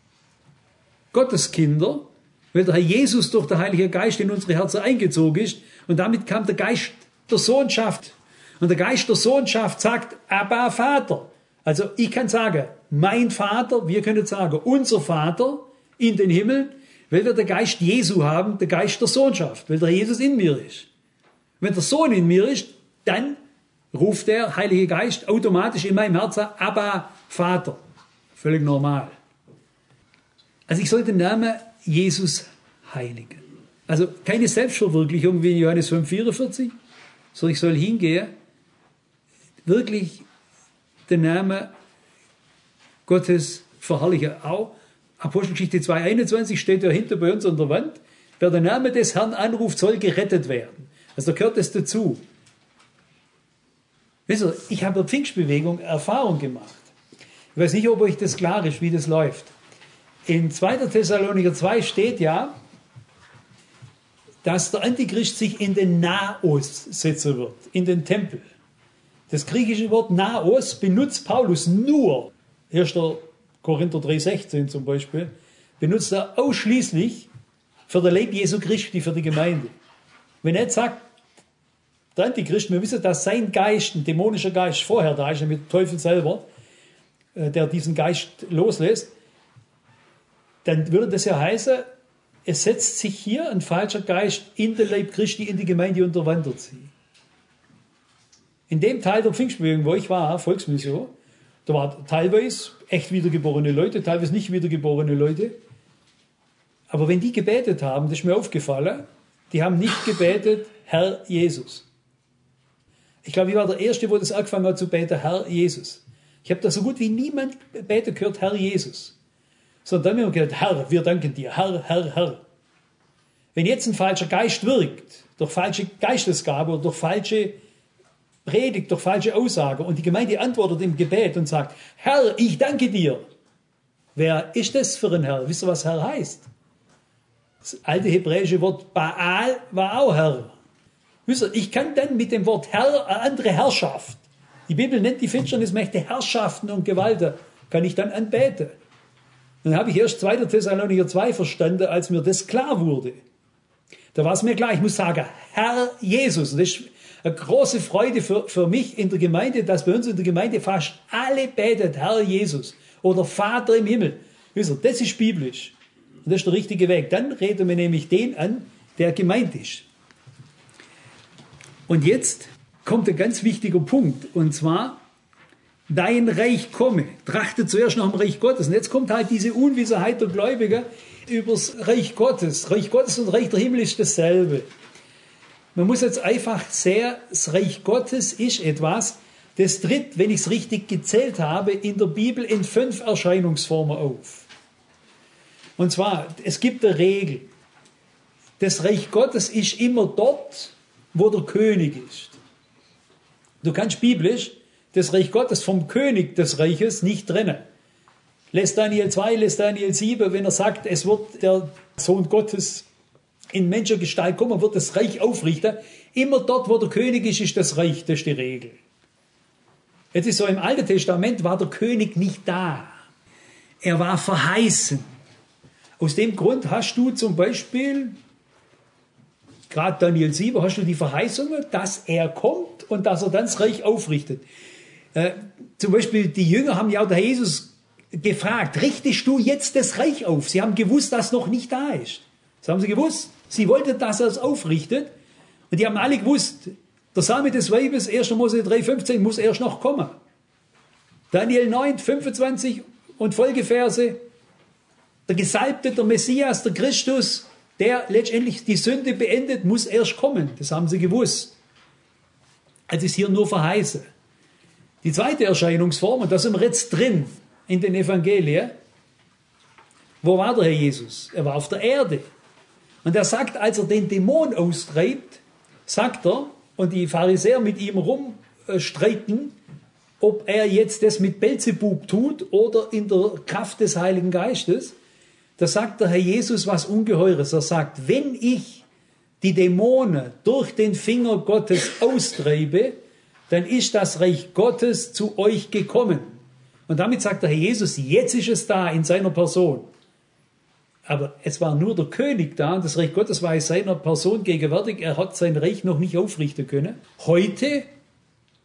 Gottes Kinder, weil der Herr Jesus durch den Heiligen Geist in unsere Herzen eingezogen ist. Und damit kam der Geist der Sohnschaft. Und der Geist der Sohnschaft sagt, Abba, Vater. Also ich kann sagen, mein Vater, wir können sagen, unser Vater in den Himmel, weil wir den Geist Jesu haben, der Geist der Sohnschaft, weil der Jesus in mir ist. Wenn der Sohn in mir ist, dann ruft der Heilige Geist automatisch in meinem Herzen, Abba, Vater. Völlig normal. Also ich soll den Namen Jesus heiligen. Also keine Selbstverwirklichung wie in Johannes fünf vierundvierzig, sondern ich soll hingehen, wirklich den Namen Gottes verherrlichen. Auch Apostelgeschichte zwei einundzwanzig steht ja hinter bei uns an der Wand. Wer den Namen des Herrn anruft, soll gerettet werden. Also da gehört es dazu. Wisst ihr, ich habe in der Pfingstbewegung Erfahrung gemacht. Ich weiß nicht, ob euch das klar ist, wie das läuft. In zweiter Thessalonicher zwei steht ja, dass der Antichrist sich in den Naos setzen wird, in den Tempel. Das griechische Wort Naos benutzt Paulus nur, erster Korinther drei sechzehn zum Beispiel, benutzt er ausschließlich für den Leib Jesu Christi, für die Gemeinde. Wenn er jetzt sagt, der Antichrist, wir wissen, dass sein Geist, ein dämonischer Geist, vorher da ist, mit dem Teufel selber, der diesen Geist loslässt, dann würde das ja heißen, es setzt sich hier ein falscher Geist in den Leib Christi, in die Gemeinde und unterwandert sie. In dem Teil der Pfingstbewegung, wo ich war, Volksmission, da waren teilweise echt wiedergeborene Leute, teilweise nicht wiedergeborene Leute. Aber wenn die gebetet haben, das ist mir aufgefallen, die haben nicht gebetet, Herr Jesus. Ich glaube, ich war der Erste, wo das angefangen hat zu beten, Herr Jesus. Ich habe da so gut wie niemand beten gehört, Herr Jesus. Sondern dann haben wir gehört, Herr, wir danken dir, Herr, Herr, Herr. Wenn jetzt ein falscher Geist wirkt, durch falsche Geistesgabe oder durch falsche Predigt, durch falsche Aussage und die Gemeinde antwortet im Gebet und sagt, Herr, ich danke dir. Wer ist das für ein Herr? Wisst ihr, was Herr heißt? Das alte hebräische Wort Baal war auch Herr. Wisst ihr, ich kann dann mit dem Wort Herr eine andere Herrschaft, die Bibel nennt die Finsternismächte Herrschaften und Gewalten, kann ich dann anbeten. Dann habe ich erst zweiter Thessalonicher zwei verstanden, als mir das klar wurde. Da war es mir klar, ich muss sagen, Herr Jesus. Und das ist eine große Freude für, für mich in der Gemeinde, dass bei uns in der Gemeinde fast alle betet, Herr Jesus oder Vater im Himmel. Wisst ihr, das ist biblisch. Und das ist der richtige Weg. Dann reden wir nämlich den an, der gemeint ist. Und jetzt kommt ein ganz wichtiger Punkt. Und zwar, dein Reich komme. Trachte zuerst nach dem Reich Gottes. Und jetzt kommt halt diese Unwissenheit der Gläubigen übers Reich Gottes. Reich Gottes und Reich der Himmel ist dasselbe. Man muss jetzt einfach sehen, das Reich Gottes ist etwas, das tritt, wenn ich es richtig gezählt habe, in der Bibel in fünf Erscheinungsformen auf. Und zwar, es gibt eine Regel. Das Reich Gottes ist immer dort, wo der König ist. Du kannst biblisch das Reich Gottes vom König des Reiches nicht trennen. Lässt Daniel zwei, lässt Daniel sieben, wenn er sagt, es wird der Sohn Gottes in Menschengestalt kommen, wird das Reich aufrichten. Immer dort, wo der König ist, ist das Reich. Das ist die Regel. Jetzt ist so, im Alten Testament war der König nicht da. Er war verheißen. Aus dem Grund hast du zum Beispiel, gerade Daniel sieben, hast du die Verheißung, dass er kommt und dass er dann das Reich aufrichtet. Äh, zum Beispiel die Jünger haben ja auch der Jesus gefragt, richtest du jetzt das Reich auf? Sie haben gewusst, dass es noch nicht da ist. Das haben sie gewusst. Sie wollten, dass er es aufrichtet. Und die haben alle gewusst, der Same des Weibes, erster Mose drei fünfzehn, muss erst noch kommen. Daniel neun fünfundzwanzig und Folgeverse, der Gesalbte, der Messias, der Christus, der letztendlich die Sünde beendet, muss erst kommen. Das haben sie gewusst. Also ist hier nur verheißen. Die zweite Erscheinungsform, und da sind wir jetzt drin in den Evangelien. Wo war der Herr Jesus? Er war auf der Erde. Und er sagt, als er den Dämon austreibt, sagt er, und die Pharisäer mit ihm rumstreiten, ob er jetzt das mit Belzebub tut oder in der Kraft des Heiligen Geistes. Da sagt der Herr Jesus was Ungeheures. Er sagt, wenn ich die Dämonen durch den Finger Gottes austreibe, dann ist das Reich Gottes zu euch gekommen. Und damit sagt der Herr Jesus, jetzt ist es da in seiner Person. Aber es war nur der König da und das Reich Gottes war in seiner Person gegenwärtig. Er hat sein Reich noch nicht aufrichten können. Heute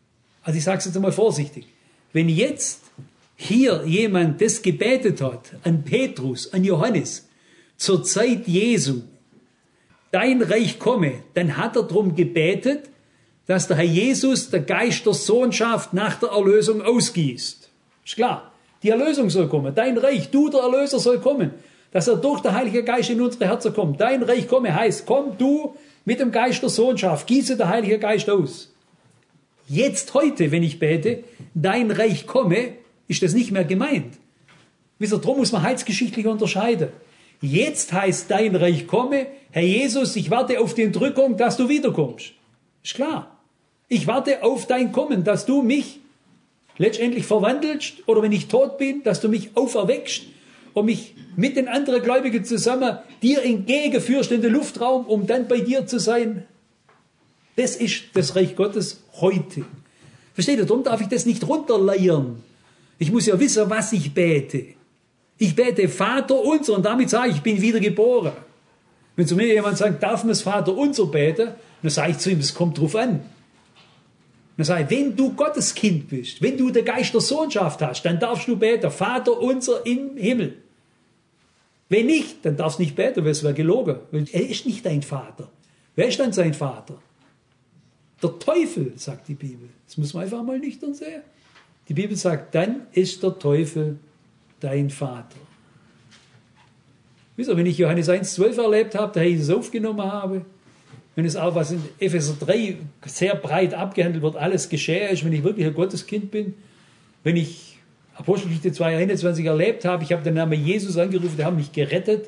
Also ich sage es jetzt einmal vorsichtig. Wenn jetzt hier jemand das gebetet hat, an Petrus, an Johannes, zur Zeit Jesu, dein Reich komme, dann hat er darum gebetet, dass der Herr Jesus der Geist der Sohnschaft nach der Erlösung ausgießt. Ist klar, die Erlösung soll kommen. Dein Reich, du der Erlöser soll kommen. Dass er durch den Heiligen Geist in unsere Herzen kommt. Dein Reich komme heißt, komm du mit dem Geist der Sohnschaft, gieße der Heilige Geist aus. Jetzt, heute, wenn ich bete, dein Reich komme, ist das nicht mehr gemeint. Wisst ihr, darum muss man heilsgeschichtlich unterscheiden. Jetzt heißt dein Reich komme, Herr Jesus, ich warte auf die Entrückung, dass du wiederkommst. Ist klar. Ich warte auf dein Kommen, dass du mich letztendlich verwandelst oder wenn ich tot bin, dass du mich auferweckst und mich mit den anderen Gläubigen zusammen dir entgegenführst in den Luftraum, um dann bei dir zu sein. Das ist das Reich Gottes heute. Versteht ihr? Darum darf ich das nicht runterleiern. Ich muss ja wissen, was ich bete. Ich bete Vater unser und damit sage ich, ich bin wiedergeboren. Wenn zu mir jemand sagt, darf man das Vater unser beten, dann sage ich zu ihm, das kommt drauf an. Dann sage ich, wenn du Gottes Kind bist, wenn du den Geist der Sohnschaft hast, dann darfst du beten, Vater unser im Himmel. Wenn nicht, dann darfst du nicht beten, weil es wäre gelogen. Weil er ist nicht dein Vater. Wer ist dann sein Vater? Der Teufel, sagt die Bibel. Das muss man einfach mal nüchtern sehen. Die Bibel sagt, dann ist der Teufel dein Vater. Wisst ihr, wenn ich Johannes eins zwölf erlebt habe, der Jesus aufgenommen habe, wenn es auch, was in Epheser drei sehr breit abgehandelt wird, alles geschehen ist, wenn ich wirklich ein Gotteskind bin, wenn ich Apostelgeschichte zwei einundzwanzig erlebt habe, ich habe den Namen Jesus angerufen, der hat mich gerettet,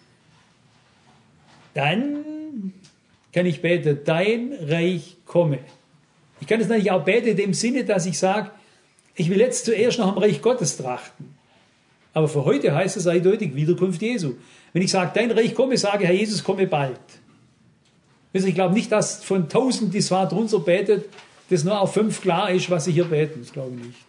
dann kann ich beten, dein Reich komme. Ich kann es natürlich auch beten in dem Sinne, dass ich sage, ich will jetzt zuerst nach dem Reich Gottes trachten. Aber für heute heißt es eindeutig Wiederkunft Jesu. Wenn ich sage, dein Reich komme, sage Herr Jesus, komme bald. Ich glaube nicht, dass von tausend, die das Vater unser betet, das nur auf fünf klar ist, was sie hier beten. Das glaube ich nicht.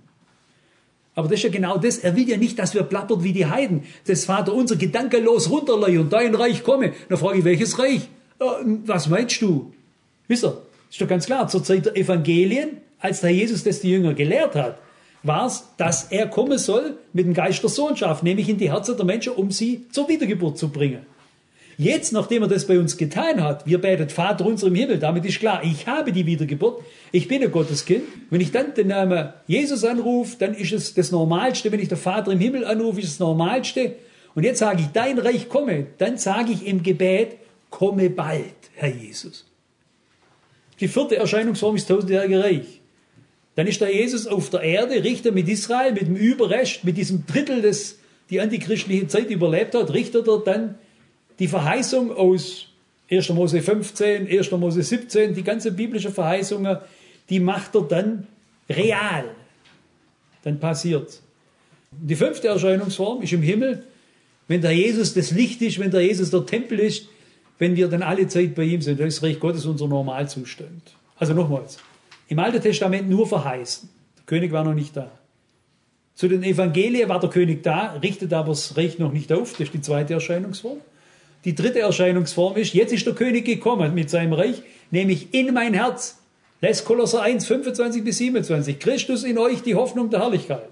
Aber das ist ja genau das. Er will ja nicht, dass wir plappern wie die Heiden. Das Vater unser gedankenlos runterleihen und dein Reich komme. Dann frage ich, welches Reich? Was meinst du? Wisst ihr, ist doch ganz klar, zur Zeit der Evangelien, als der Herr Jesus das die Jünger gelehrt hat, war es, dass er kommen soll mit dem Geist der Sohnschaft, nämlich in die Herzen der Menschen, um sie zur Wiedergeburt zu bringen. Jetzt, nachdem er das bei uns getan hat, wir beten Vater unser im Himmel, damit ist klar, ich habe die Wiedergeburt, ich bin ein Gotteskind. Wenn ich dann den Namen Jesus anrufe, dann ist es das Normalste, wenn ich den Vater im Himmel anrufe, ist es das Normalste. Und jetzt sage ich, dein Reich komme, dann sage ich im Gebet, komme bald, Herr Jesus. Die vierte Erscheinungsform ist tausendjährige Reich. Dann ist der Jesus auf der Erde, Richter mit Israel, mit dem Überrest, mit diesem Drittel, das die antichristliche Zeit überlebt hat, richtet er dann die Verheißung aus erster Mose fünfzehn, erster Mose siebzehn, die ganze biblische Verheißungen, die macht er dann real. Dann passiert's. Die fünfte Erscheinungsform ist im Himmel, wenn der Jesus das Licht ist, wenn der Jesus der Tempel ist, wenn wir dann alle Zeit bei ihm sind. Dann ist das Reich Gottes unser Normalzustand. Also nochmals, im Alten Testament nur verheißen. Der König war noch nicht da. Zu den Evangelien war der König da, richtet aber das Reich noch nicht auf. Das ist die zweite Erscheinungsform. Die dritte Erscheinungsform ist, jetzt ist der König gekommen mit seinem Reich, nämlich in mein Herz. Lässt Kolosser eins, fünfundzwanzig bis siebenundzwanzig. Christus in euch, die Hoffnung der Herrlichkeit.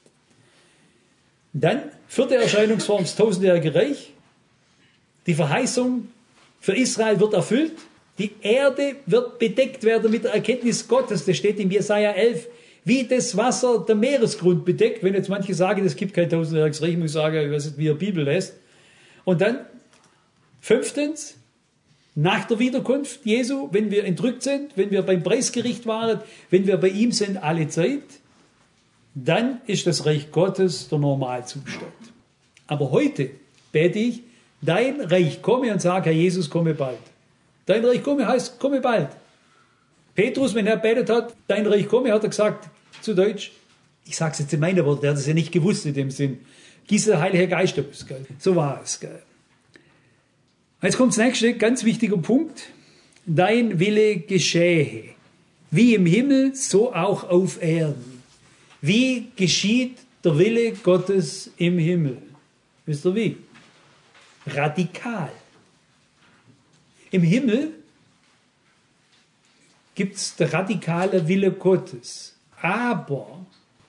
Dann, vierte Erscheinungsform, das tausendjährige Reich. Die Verheißung für Israel wird erfüllt. Die Erde wird bedeckt werden mit der Erkenntnis Gottes. Das steht in Jesaja elf. Wie das Wasser der Meeresgrund bedeckt. Wenn jetzt manche sagen, es gibt kein tausendjähriges Reich, muss ich sagen, ich weiß nicht, wie ihr Bibel lässt. Und dann, fünftens, nach der Wiederkunft Jesu, wenn wir entrückt sind, wenn wir beim Preisgericht waren, wenn wir bei ihm sind alle Zeit, dann ist das Reich Gottes der Normalzustand. Aber heute bete ich, dein Reich komme und sage, Herr Jesus, komme bald. Dein Reich komme heißt, komme bald. Petrus, wenn er betet hat, dein Reich komme, hat er gesagt, zu Deutsch, ich sage es jetzt in meinen Worten, der hat es ja nicht gewusst in dem Sinn, gieße der Heilige Geist aus. So war es. Gell. Jetzt kommt das nächste, ganz wichtiger Punkt. Dein Wille geschehe, wie im Himmel, so auch auf Erden. Wie geschieht der Wille Gottes im Himmel? Wisst ihr wie? Radikal. Im Himmel gibt es der radikale Wille Gottes. Aber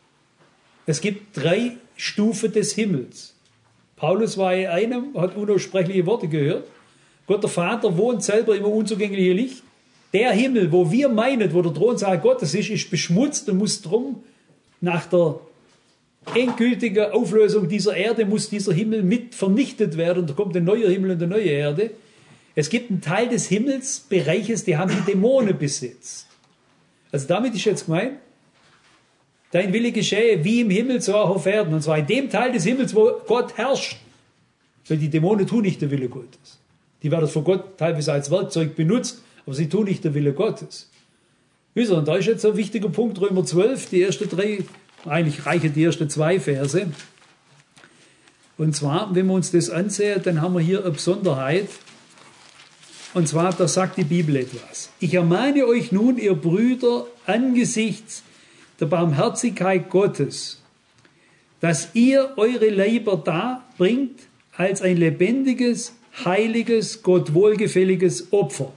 es gibt drei Stufen des Himmels. Paulus war in einem, hat unaussprechliche Worte gehört. Gott der Vater wohnt selber im unzugänglichen Licht. Der Himmel, wo wir meinen, wo der Thronsaal Gottes ist, ist beschmutzt und muss drum nach der endgültigen Auflösung dieser Erde muss dieser Himmel mit vernichtet werden und da kommt ein neuer Himmel und eine neue Erde. Es gibt einen Teil des Himmelsbereiches, die haben die Dämonen besetzt. Also damit ist jetzt gemeint, dein Wille geschehe wie im Himmel, so auch auf Erden. Und zwar in dem Teil des Himmels, wo Gott herrscht. Weil die Dämonen tun nicht den Wille Gottes. Die werden von Gott teilweise als Werkzeug benutzt, aber sie tun nicht den Wille Gottes. Wisst ihr, und da ist jetzt ein wichtiger Punkt, Römer zwölf, die ersten drei, eigentlich reichen die ersten zwei Verse. Und zwar, wenn wir uns das ansehen, dann haben wir hier eine Besonderheit. Und zwar, da sagt die Bibel etwas. Ich ermahne euch nun, ihr Brüder, angesichts der Barmherzigkeit Gottes, dass ihr eure Leiber darbringt als ein lebendiges, heiliges, Gott wohlgefälliges Opfer.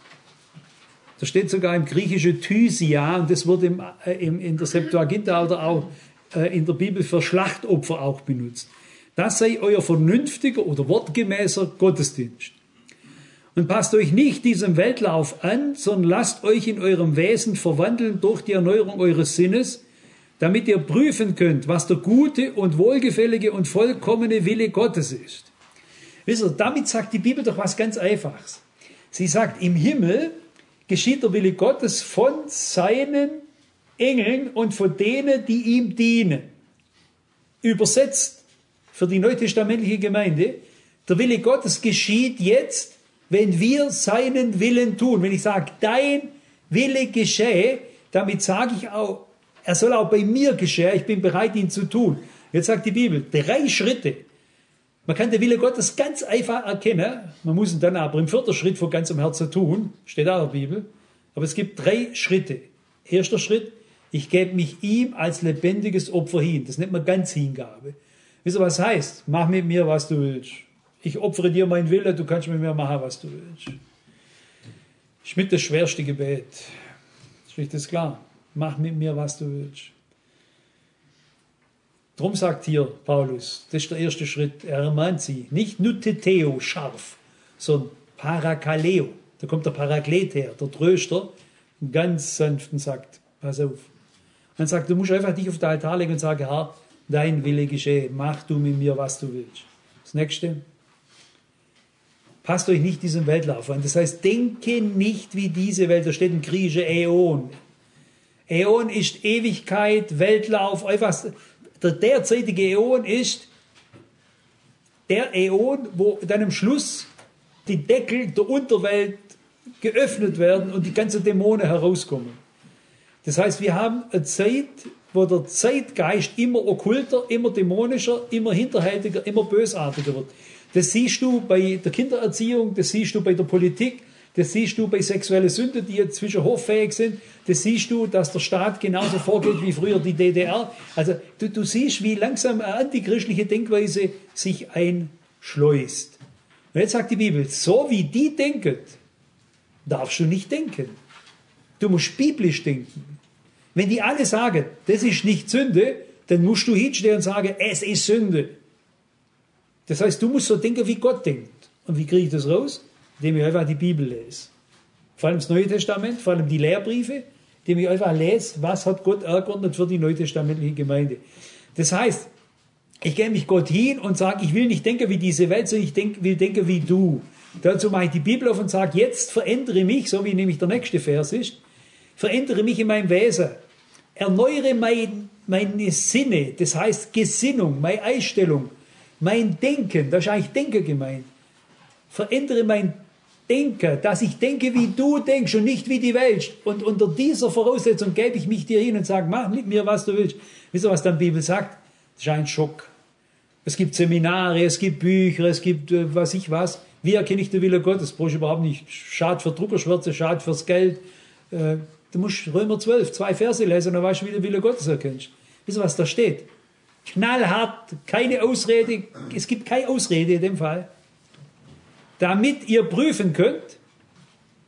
Da steht sogar im Griechischen Thysia, und das wird im, äh, im, in der Septuaginta oder auch äh, in der Bibel für Schlachtopfer auch benutzt. Das sei euer vernünftiger oder wortgemäßer Gottesdienst. Und passt euch nicht diesem Weltlauf an, sondern lasst euch in eurem Wesen verwandeln durch die Erneuerung eures Sinnes, damit ihr prüfen könnt, was der gute und wohlgefällige und vollkommene Wille Gottes ist. Wisst ihr, damit sagt die Bibel doch was ganz Einfaches. Sie sagt, im Himmel geschieht der Wille Gottes von seinen Engeln und von denen, die ihm dienen. Übersetzt für die neutestamentliche Gemeinde, der Wille Gottes geschieht jetzt, wenn wir seinen Willen tun. Wenn ich sage, dein Wille geschehe, damit sage ich auch, er soll auch bei mir geschehen, ich bin bereit, ihn zu tun. Jetzt sagt die Bibel, drei Schritte. Man kann den Wille Gottes ganz einfach erkennen, man muss ihn dann aber im vierten Schritt von ganzem Herzen tun, steht auch in der Bibel. Aber es gibt drei Schritte. Erster Schritt, ich gebe mich ihm als lebendiges Opfer hin. Das nennt man ganz Hingabe. Wisst ihr, was heißt? Mach mit mir, was du willst. Ich opfere dir meinen Willen, du kannst mit mir machen, was du willst. Das ist mit das schwerste Gebet. Ist nicht das klar? Mach mit mir, was du willst. Drum sagt hier Paulus, das ist der erste Schritt, er ermahnt sie, nicht nuteteo, scharf, sondern parakaleo. Da kommt der Paraklet her, der Tröster, ganz sanft und sagt, pass auf. Dann sagt, du musst einfach dich auf den Altar legen und sagen, Herr, dein Wille geschehe, mach du mit mir, was du willst. Das nächste, passt euch nicht diesem Weltlauf an. Das heißt, denke nicht wie diese Welt, da steht im Griechischen Äon. Äon ist Ewigkeit, Weltlauf, einfach. Der derzeitige Äon ist der Äon, wo dann am Schluss die Deckel der Unterwelt geöffnet werden und die ganzen Dämonen herauskommen. Das heißt, wir haben eine Zeit, wo der Zeitgeist immer okkulter, immer dämonischer, immer hinterhältiger, immer bösartiger wird. Das siehst du bei der Kindererziehung, das siehst du bei der Politik, das siehst du bei sexuellen Sünden, die jetzt zwischen hoffähig sind. Das siehst du, dass der Staat genauso vorgeht wie früher die D D R. Also du, du siehst, wie langsam eine antichristliche Denkweise sich einschleust. Und jetzt sagt die Bibel, so wie die denken, darfst du nicht denken. Du musst biblisch denken. Wenn die alle sagen, das ist nicht Sünde, dann musst du hinstehen und sagen, es ist Sünde. Das heißt, du musst so denken, wie Gott denkt. Und wie kriege ich das raus? Indem ich einfach die Bibel lese. Vor allem das Neue Testament, vor allem die Lehrbriefe, indem ich einfach lese, was hat Gott angeordnet für die neutestamentliche Gemeinde. Das heißt, ich gehe mich Gott hin und sage, ich will nicht denken wie diese Welt, sondern ich denk, will denken wie du. Dazu mache ich die Bibel auf und sage, jetzt verändere mich, so wie nämlich der nächste Vers ist, verändere mich in meinem Wesen, erneuere mein, meine Sinne, das heißt Gesinnung, meine Einstellung, mein Denken, da ist eigentlich Denken gemeint. Verändere mein Denken, dass ich denke, wie du denkst und nicht wie die Welt. Und unter dieser Voraussetzung gebe ich mich dir hin und sage, mach mit mir, was du willst. Wisst ihr, was dann die Bibel sagt? Das ist ein Schock. Es gibt Seminare, es gibt Bücher, es gibt äh, was ich was. Wie erkenne ich den Willen Gottes? Das brauche ich überhaupt nicht. Schade für Druckerschwärze, schade fürs Geld. Äh, du musst Römer zwölf, zwei Verse lesen und dann weißt du, wie du den Willen Gottes erkennst. Wisst ihr, was da steht? Knallhart, keine Ausrede. Es gibt keine Ausrede in dem Fall. Damit ihr prüfen könnt,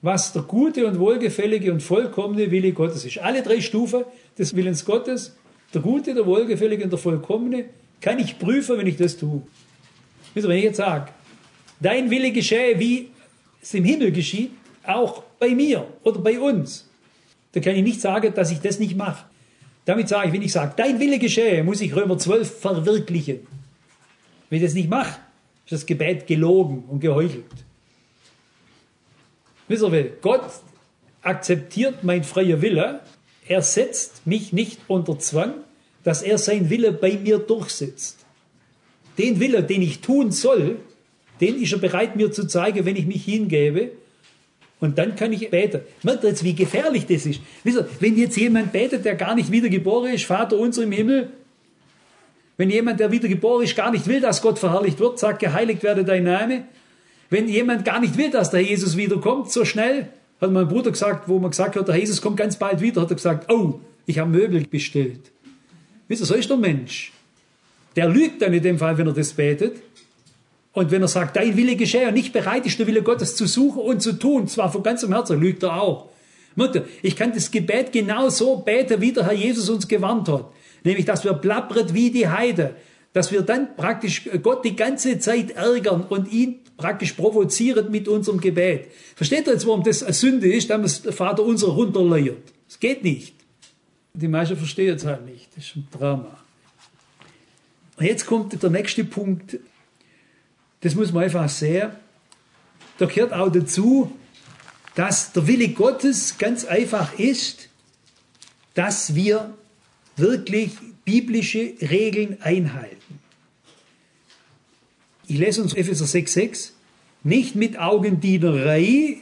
was der gute und wohlgefällige und vollkommene Wille Gottes ist. Alle drei Stufen des Willens Gottes, der gute, der wohlgefällige und der vollkommene, kann ich prüfen, wenn ich das tue. Wisst ihr, wenn ich jetzt sage, dein Wille geschehe, wie es im Himmel geschieht, auch bei mir oder bei uns, dann kann ich nicht sagen, dass ich das nicht mache. Damit sage ich, wenn ich sage, dein Wille geschehe, muss ich Römer zwölf verwirklichen. Wenn ich das nicht mache, ist das Gebet gelogen und geheuchelt. Wisst ihr, Gott akzeptiert mein freier Wille, er setzt mich nicht unter Zwang, dass er sein Wille bei mir durchsetzt. Den Wille, den ich tun soll, den ist er bereit mir zu zeigen, wenn ich mich hingebe. Und dann kann ich beten. Merkt ihr jetzt, wie gefährlich das ist? Wisst ihr, wenn jetzt jemand betet, der gar nicht wiedergeboren ist, Vater unser im Himmel, wenn jemand, der wiedergeboren ist, gar nicht will, dass Gott verherrlicht wird, sagt, geheiligt werde dein Name. Wenn jemand gar nicht will, dass der Jesus wiederkommt, so schnell, hat mein Bruder gesagt, wo man gesagt hat, der Jesus kommt ganz bald wieder, hat er gesagt, oh, ich habe Möbel bestellt. Wisst ihr, so ist der Mensch. Der lügt dann in dem Fall, wenn er das betet. Und wenn er sagt, dein Wille geschehe und nicht bereit ist, der Wille Gottes zu suchen und zu tun, zwar von ganzem Herzen, lügt er auch. Mutter, ich kann das Gebet genau so beten, wie der Herr Jesus uns gewarnt hat. Nämlich, dass wir plappert wie die Heide. Dass wir dann praktisch Gott die ganze Zeit ärgern und ihn praktisch provozieren mit unserem Gebet. Versteht ihr jetzt, warum das eine Sünde ist, dass der Vater unser runterleiert? Das geht nicht. Die meisten verstehen es halt nicht. Das ist ein Drama. Und jetzt kommt der nächste Punkt. Das muss man einfach sehen. Da gehört auch dazu, dass der Wille Gottes ganz einfach ist, dass wir wirklich biblische Regeln einhalten. Ich lese uns Epheser sechs sechs. Nicht mit Augendienerei,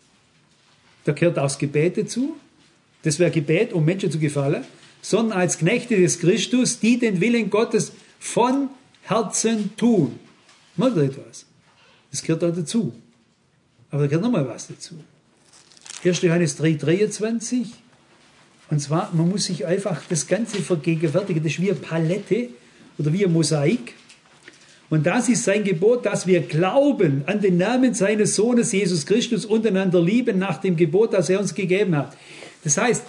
da gehört auch das Gebet dazu. Das wäre Gebet, um Menschen zu gefallen, sondern als Knechte des Christus, die den Willen Gottes von Herzen tun. Macht ihr etwas? Das gehört auch dazu. Aber da gehört nochmal was dazu. erster Johannes drei dreiundzwanzig. Und zwar, man muss sich einfach das Ganze vergegenwärtigen. Das ist wie eine Palette oder wie ein Mosaik. Und das ist sein Gebot, dass wir glauben an den Namen seines Sohnes Jesus Christus und einander lieben nach dem Gebot, das er uns gegeben hat. Das heißt,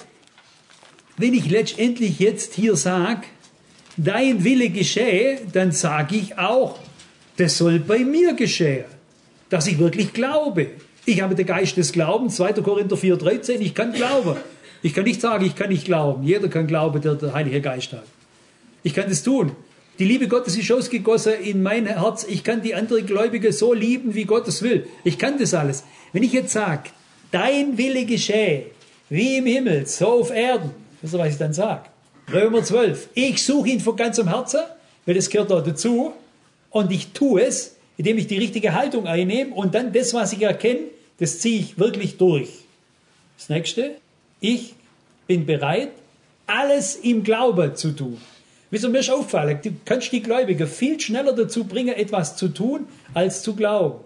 wenn ich letztendlich jetzt hier sage, dein Wille geschehe, dann sage ich auch, das soll bei mir geschehen, dass ich wirklich glaube. Ich habe den Geist des Glaubens, zweiter Korinther vier dreizehn, ich kann glauben. Ich kann nicht sagen, ich kann nicht glauben. Jeder kann glauben, der der Heilige Geist hat. Ich kann das tun. Die Liebe Gottes ist ausgegossen in mein Herz. Ich kann die anderen Gläubigen so lieben, wie Gott es will. Ich kann das alles. Wenn ich jetzt sage, dein Wille geschehe, wie im Himmel, so auf Erden. Das ist, was ich dann sage. Römer zwölf. Ich suche ihn von ganzem Herzen, weil das gehört da dazu. Und ich tue es, indem ich die richtige Haltung einnehme. Und dann das, was ich erkenne, das ziehe ich wirklich durch. Das nächste. Ich bin bereit, alles im Glauben zu tun. Wieso mir ist auffallen, du kannst die Gläubigen viel schneller dazu bringen, etwas zu tun, als zu glauben.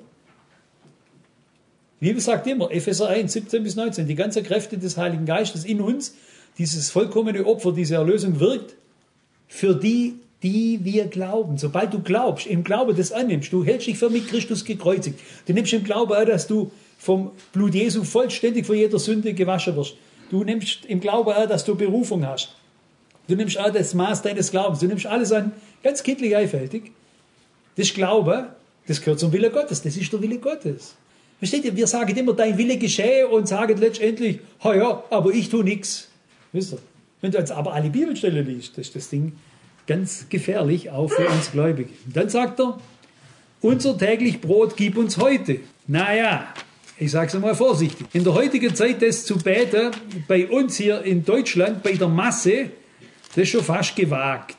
Die Bibel sagt immer, Epheser eins, siebzehn bis neunzehn, die ganzen Kräfte des Heiligen Geistes in uns, dieses vollkommene Opfer, diese Erlösung wirkt für die, die wir glauben. Sobald du glaubst, im Glauben das annimmst, du hältst dich für mit Christus gekreuzigt. Du nimmst im Glauben an, dass du vom Blut Jesu vollständig von jeder Sünde gewaschen wirst. Du nimmst im Glauben an, dass du Berufung hast. Du nimmst an das Maß deines Glaubens. Du nimmst alles an, ganz kindlich einfältig. Das Glaube, das gehört zum Wille Gottes. Das ist der Wille Gottes. Versteht ihr? Wir sagen immer, dein Wille geschehe und sagen letztendlich, ha ja, aber ich tue nichts. Wisst ihr? Wenn du jetzt aber alle Bibelstellen liest, das ist das Ding ganz gefährlich, auch für uns Gläubige. Und dann sagt er, unser täglich Brot gib uns heute. Naja, ich sage es einmal vorsichtig. In der heutigen Zeit das zu beten, bei uns hier in Deutschland, bei der Masse, das ist schon fast gewagt.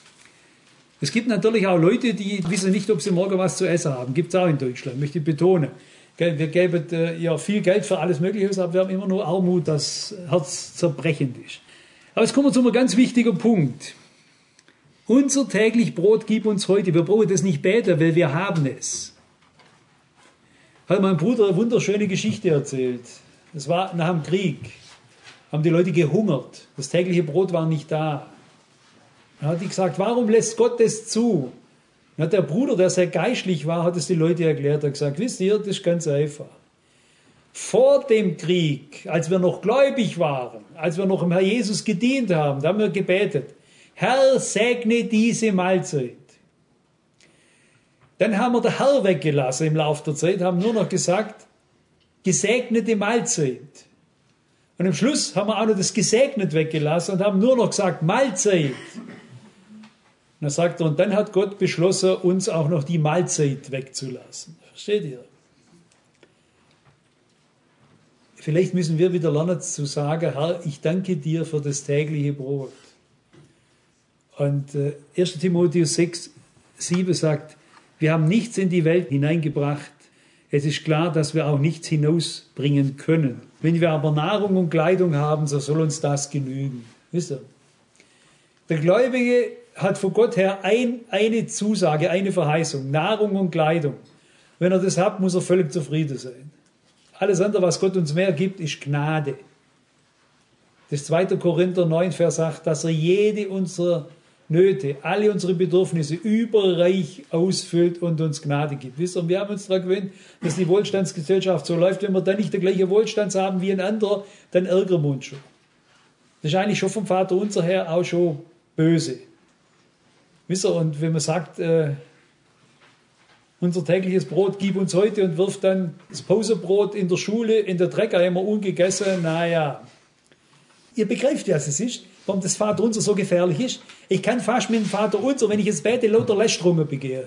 Es gibt natürlich auch Leute, die wissen nicht, ob sie morgen was zu essen haben. Gibt es auch in Deutschland, möchte ich betonen. Wir geben äh, ja viel Geld für alles Mögliche, aber wir haben immer nur Armut, das herzzerbrechend ist. Aber jetzt kommen wir zu einem ganz wichtigen Punkt. Unser täglich Brot gib uns heute. Wir brauchen das nicht beten, weil wir haben es. Hat mein Bruder eine wunderschöne Geschichte erzählt. Das war nach dem Krieg. Haben die Leute gehungert. Das tägliche Brot war nicht da. Dann hat die gesagt, warum lässt Gott das zu? Dann hat der Bruder, der sehr geistlich war, hat es die Leute erklärt. Er hat gesagt, wisst ihr, das ist ganz einfach. Vor dem Krieg, als wir noch gläubig waren, als wir noch dem Herr Jesus gedient haben, da haben wir gebetet, Herr, segne diese Mahlzeit. Dann haben wir den Herr weggelassen im Laufe der Zeit, haben nur noch gesagt, gesegnete Mahlzeit. Und am Schluss haben wir auch noch das gesegnet weggelassen und haben nur noch gesagt, Mahlzeit. Und dann sagt er, und dann hat Gott beschlossen, uns auch noch die Mahlzeit wegzulassen. Versteht ihr? Vielleicht müssen wir wieder lernen zu sagen, Herr, ich danke dir für das tägliche Brot. Und äh, erster Timotheus sechs, sieben sagt, wir haben nichts in die Welt hineingebracht. Es ist klar, dass wir auch nichts hinausbringen können. Wenn wir aber Nahrung und Kleidung haben, so soll uns das genügen. Wisst ihr? Der Gläubige hat von Gott her ein, eine Zusage, eine Verheißung, Nahrung und Kleidung. Wenn er das hat, muss er völlig zufrieden sein. Alles andere, was Gott uns mehr gibt, ist Gnade. Das zweite Korinther neun, Vers acht, dass er jede unserer Nöte, alle unsere Bedürfnisse überreich ausfüllt und uns Gnade gibt. Wisst ihr, wir haben uns daran gewöhnt, dass die Wohlstandsgesellschaft so läuft, wenn wir dann nicht den gleichen Wohlstand haben wie ein anderer, dann ärgern wir uns schon. Das ist eigentlich schon vom Vater unser her auch schon böse. Wisst ihr, und wenn man sagt, äh, unser tägliches Brot gib uns heute und wirft dann das Pausenbrot in der Schule in der Treckereimer ungegessen, naja. Ihr begreift, was es ist, warum das Vaterunser so gefährlich ist. Ich kann fast mit dem Vaterunser, wenn ich es bete, lauter Lästerungen begehen.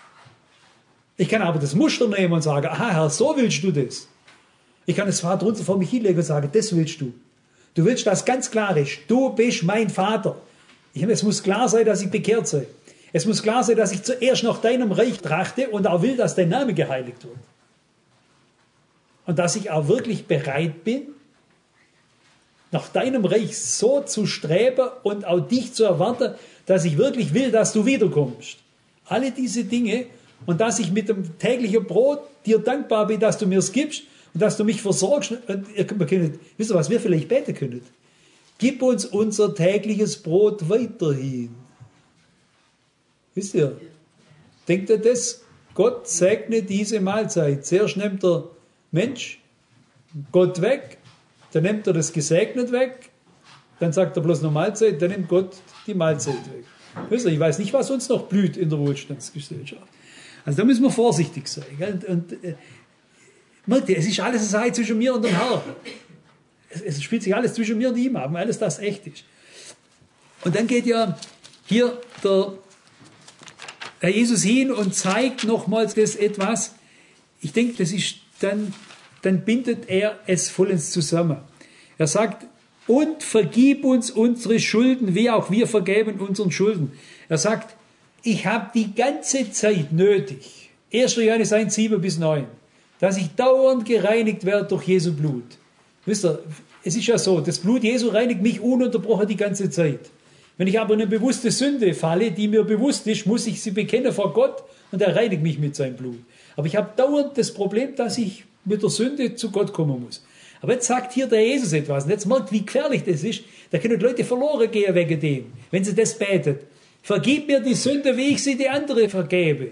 Ich kann aber das Muster nehmen und sagen, aha, Herr, so willst du das. Ich kann das Vaterunser vor mich hinlegen und sagen, das willst du. Du willst, dass ganz klar ist, du bist mein Vater. Ich, es muss klar sein, dass ich bekehrt sei. Es muss klar sein, dass ich zuerst nach deinem Reich trachte und auch will, dass dein Name geheiligt wird. Und dass ich auch wirklich bereit bin, nach deinem Reich so zu streben und auch dich zu erwarten, dass ich wirklich will, dass du wiederkommst. Alle diese Dinge und dass ich mit dem täglichen Brot dir dankbar bin, dass du mir es gibst und dass du mich versorgst. Und ihr könnt, wisst ihr, was wir vielleicht beten können? Gib uns unser tägliches Brot weiterhin. Wisst ihr? Denkt ihr das? Gott segne diese Mahlzeit. Zuerst nimmt der Mensch Gott weg, dann nimmt er das Gesegnet weg, dann sagt er bloß noch Mahlzeit, dann nimmt Gott die Mahlzeit weg. Wisst ihr, ich weiß nicht, was uns noch blüht in der Wohlstandsgesellschaft. Also da müssen wir vorsichtig sein. Und, und äh, merkt ihr, es ist alles eine Sache zwischen mir und dem Herrn. Es, es spielt sich alles zwischen mir und ihm ab, alles das echt ist. Und dann geht ja hier der Herr Jesus hin und zeigt nochmals das etwas. Ich denke, das ist dann, dann bindet er es vollends zusammen. Er sagt, und vergib uns unsere Schulden, wie auch wir vergeben unseren Schulden. Er sagt, ich habe die ganze Zeit nötig, erster Johannes eins, sieben bis neun, dass ich dauernd gereinigt werde durch Jesu Blut. Wisst ihr, es ist ja so, das Blut Jesu reinigt mich ununterbrochen die ganze Zeit. Wenn ich aber in eine bewusste Sünde falle, die mir bewusst ist, muss ich sie bekennen vor Gott und er reinigt mich mit seinem Blut. Aber ich habe dauernd das Problem, dass ich mit der Sünde zu Gott kommen muss. Aber jetzt sagt hier der Jesus etwas und jetzt merkt, wie gefährlich das ist. Da können Leute verloren gehen wegen dem, wenn sie das beten. Vergib mir die Sünde, wie ich sie die andere vergebe.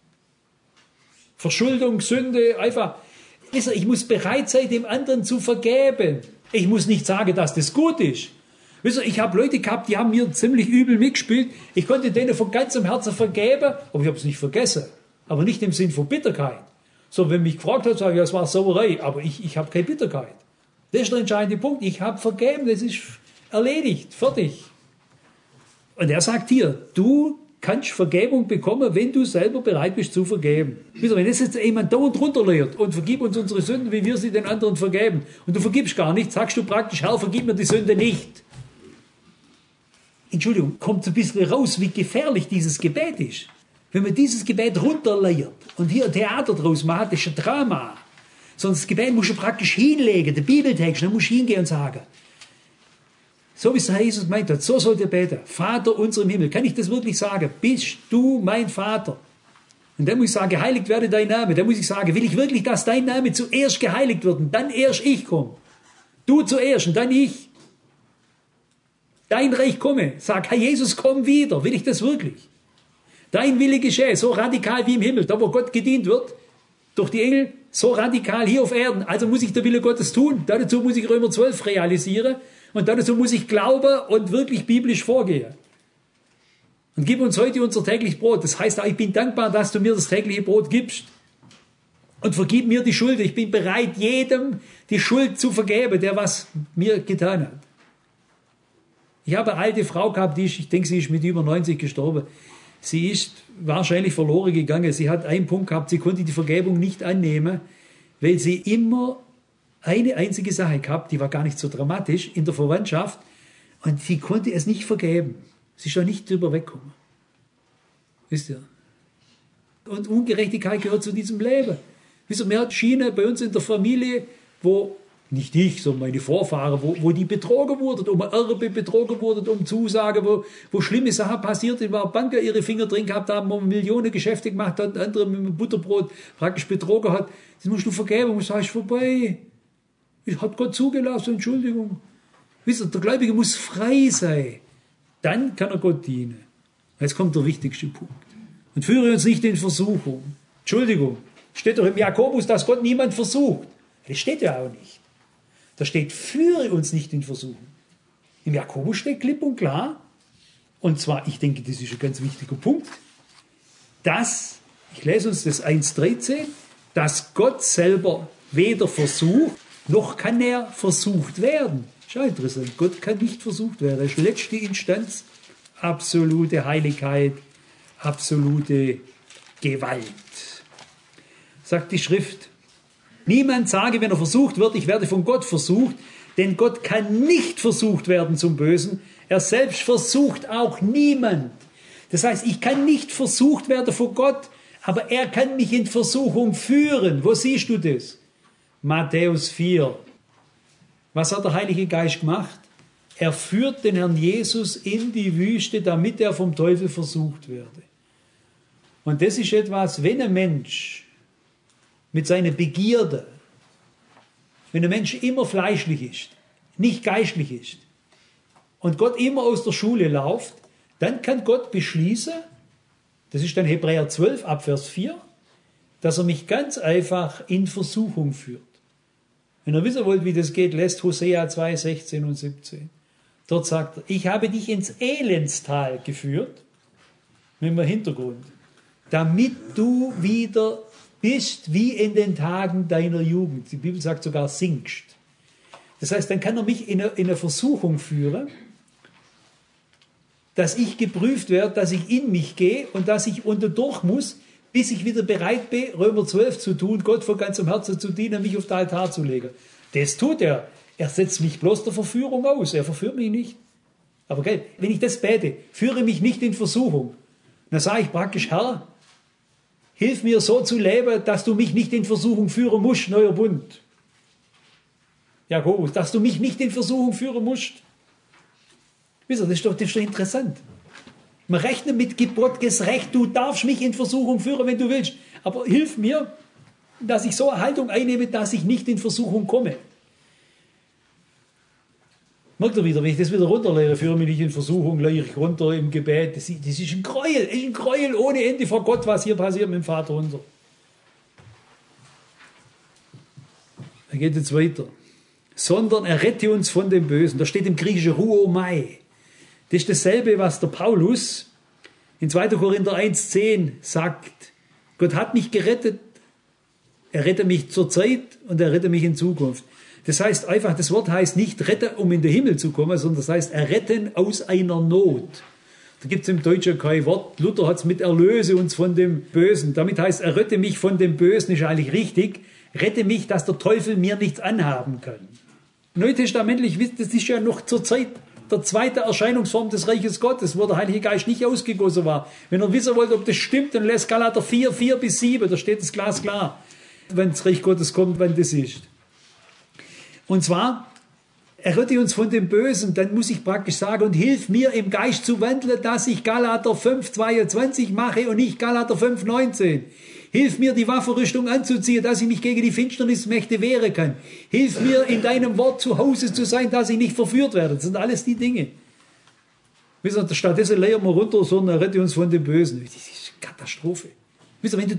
Verschuldung, Sünde, einfach. Ich muss bereit sein, dem anderen zu vergeben. Ich muss nicht sagen, dass das gut ist. Wisst ihr, ich habe Leute gehabt, die haben mir ziemlich übel mitgespielt. Ich konnte denen von ganzem Herzen vergeben, aber ich habe es nicht vergessen. Aber nicht im Sinn von Bitterkeit. So, wenn mich gefragt hat, sage ich, das war Sauerei, aber ich, ich habe keine Bitterkeit. Das ist der entscheidende Punkt. Ich habe vergeben, das ist erledigt, fertig. Und er sagt hier, du kannst Vergebung bekommen, wenn du selber bereit bist zu vergeben. Wisst ihr, wenn das jetzt jemand dauernd runterlehrt und vergib uns unsere Sünden, wie wir sie den anderen vergeben, und du vergibst gar nicht, sagst du praktisch, Herr, vergib mir die Sünde nicht. Entschuldigung, kommt so ein bisschen raus, wie gefährlich dieses Gebet ist. Wenn man dieses Gebet runterleiert und hier ein Theater draus macht, das ist ein Drama. Sondern das Gebet musst du praktisch hinlegen, den Bibeltext, dann musst du hingehen und sagen, so wie es der Herr Jesus meint hat, so sollt ihr beten. Vater unser im Himmel. Kann ich das wirklich sagen? Bist du mein Vater? Und dann muss ich sagen, geheiligt werde dein Name. Dann muss ich sagen, will ich wirklich, dass dein Name zuerst geheiligt wird und dann erst ich komme. Du zuerst und dann ich. Dein Reich komme. Sag, Herr Jesus, komm wieder. Will ich das wirklich? Dein Wille geschehe, so radikal wie im Himmel. Da, wo Gott gedient wird, durch die Engel so radikal hier auf Erden. Also muss ich der Wille Gottes tun. Dazu muss ich Römer zwölf realisieren. Und dazu muss ich glauben und wirklich biblisch vorgehen. Und gib uns heute unser tägliches Brot. Das heißt auch, ich bin dankbar, dass du mir das tägliche Brot gibst. Und vergib mir die Schuld. Ich bin bereit, jedem die Schuld zu vergeben, der was mir getan hat. Ich habe eine alte Frau gehabt, die ist, ich denke, sie ist mit über neunzig gestorben. Sie ist wahrscheinlich verloren gegangen. Sie hat einen Punkt gehabt, sie konnte die Vergebung nicht annehmen, weil sie immer eine einzige Sache gehabt, die war gar nicht so dramatisch, in der Verwandtschaft. Und sie konnte es nicht vergeben. Sie ist auch nicht drüber weggekommen. Wisst ihr? Und Ungerechtigkeit gehört zu diesem Leben. Wisst ihr, mir hat Schiene bei uns in der Familie, wo, nicht ich, sondern meine Vorfahren, wo, wo die betrogen wurden, um Erbe betrogen wurden, um Zusagen, wo, wo schlimme Sachen passiert sind, wo Banker ihre Finger drin gehabt haben, wo man Millionen Geschäfte gemacht hat, andere mit dem Butterbrot praktisch betrogen hat. Das musst du vergeben, musst sagen, ist vorbei. Ich hat Gott zugelassen, Entschuldigung. Wisst ihr, der Gläubige muss frei sein. Dann kann er Gott dienen. Jetzt kommt der wichtigste Punkt. Und führe uns nicht in Versuchung. Entschuldigung, steht doch im Jakobus, dass Gott niemand versucht. Das steht ja auch nicht. Da steht, führe uns nicht in Versuchung. Im Jakobus steht klipp und klar, und zwar, ich denke, das ist ein ganz wichtiger Punkt, dass, ich lese uns das eins dreizehn, dass Gott selber weder versucht, noch kann er versucht werden. Schau, interessant, Gott kann nicht versucht werden. Das ist letzte Instanz, absolute Heiligkeit, absolute Gewalt. Sagt die Schrift, niemand sage, wenn er versucht wird, ich werde von Gott versucht, denn Gott kann nicht versucht werden zum Bösen. Er selbst versucht auch niemand. Das heißt, ich kann nicht versucht werden von Gott, aber er kann mich in Versuchung führen. Wo siehst du das? Matthäus vier. Was hat der Heilige Geist gemacht? Er führt den Herrn Jesus in die Wüste, damit er vom Teufel versucht werde. Und das ist etwas, wenn ein Mensch mit seiner Begierde, wenn ein Mensch immer fleischlich ist, nicht geistlich ist und Gott immer aus der Schule läuft, dann kann Gott beschließen, das ist dann Hebräer zwölf, Abvers vier, dass er mich ganz einfach in Versuchung führt. Wenn ihr wissen wollt, wie das geht, lässt Hosea zwei, sechzehn und siebzehn. Dort sagt er, ich habe dich ins Elendstal geführt, mit dem Hintergrund, damit du wieder bist wie in den Tagen deiner Jugend. Die Bibel sagt sogar sinkst. Das heißt, dann kann er mich in eine, in eine Versuchung führen, dass ich geprüft werde, dass ich in mich gehe und dass ich unter durch muss, bis ich wieder bereit bin, Römer zwölf zu tun, Gott von ganzem Herzen zu dienen, mich auf den Altar zu legen. Das tut er. Er setzt mich bloß der Verführung aus. Er verführt mich nicht. Aber gell, wenn ich das bete, führe mich nicht in Versuchung, dann sage ich praktisch, Herr, hilf mir so zu leben, dass du mich nicht in Versuchung führen musst, neuer Bund. Jakobus, dass du mich nicht in Versuchung führen musst. Wisst ihr, das ist doch, das ist doch interessant. Man rechnet mit Gottes Recht, du darfst mich in Versuchung führen, wenn du willst. Aber hilf mir, dass ich so eine Haltung einnehme, dass ich nicht in Versuchung komme. Merkt ihr wieder, wenn ich das wieder runterlehre, führe mich nicht in Versuchung, lehre ich runter im Gebet. Das ist, das ist ein Gräuel, das ist ein Gräuel ohne Ende vor Gott, was hier passiert mit dem Vater unser. Dann geht es weiter. Sondern errette uns von dem Bösen. Da steht im Griechischen Ruomai. Das ist dasselbe, was der Paulus in zweiter Korinther eins zehn sagt. Gott hat mich gerettet, er rettet mich zur Zeit und er rettet mich in Zukunft. Das heißt einfach, das Wort heißt nicht retten, um in den Himmel zu kommen, sondern das heißt erretten aus einer Not. Da gibt es im Deutschen kein Wort. Luther hat es mit erlöse uns von dem Bösen. Damit heißt, errette mich von dem Bösen, ist eigentlich richtig. Rette mich, dass der Teufel mir nichts anhaben kann. Neutestamentlich, das ist ja noch zur Zeit der zweite Erscheinungsform des Reiches Gottes, wo der Heilige Geist nicht ausgegossen war. Wenn ihr wissen wollt, ob das stimmt, dann lest Galater vier, vier bis sieben, da steht es glasklar, wenn das Reich Gottes kommt, wann das ist. Und zwar, errette uns von dem Bösen, dann muss ich praktisch sagen, und hilf mir im Geist zu wandeln, dass ich Galater fünf, zweiundzwanzig mache und nicht Galater fünf, neunzehn. Hilf mir, die Waffenrüstung anzuziehen, dass ich mich gegen die Finsternismächte wehren kann. Hilf mir, in deinem Wort zu Hause zu sein, dass ich nicht verführt werde. Das sind alles die Dinge. Wisst ihr, stattdessen lehren wir runter, sondern rette uns von dem Bösen. Das ist eine Katastrophe. Wisst ihr, wenn du das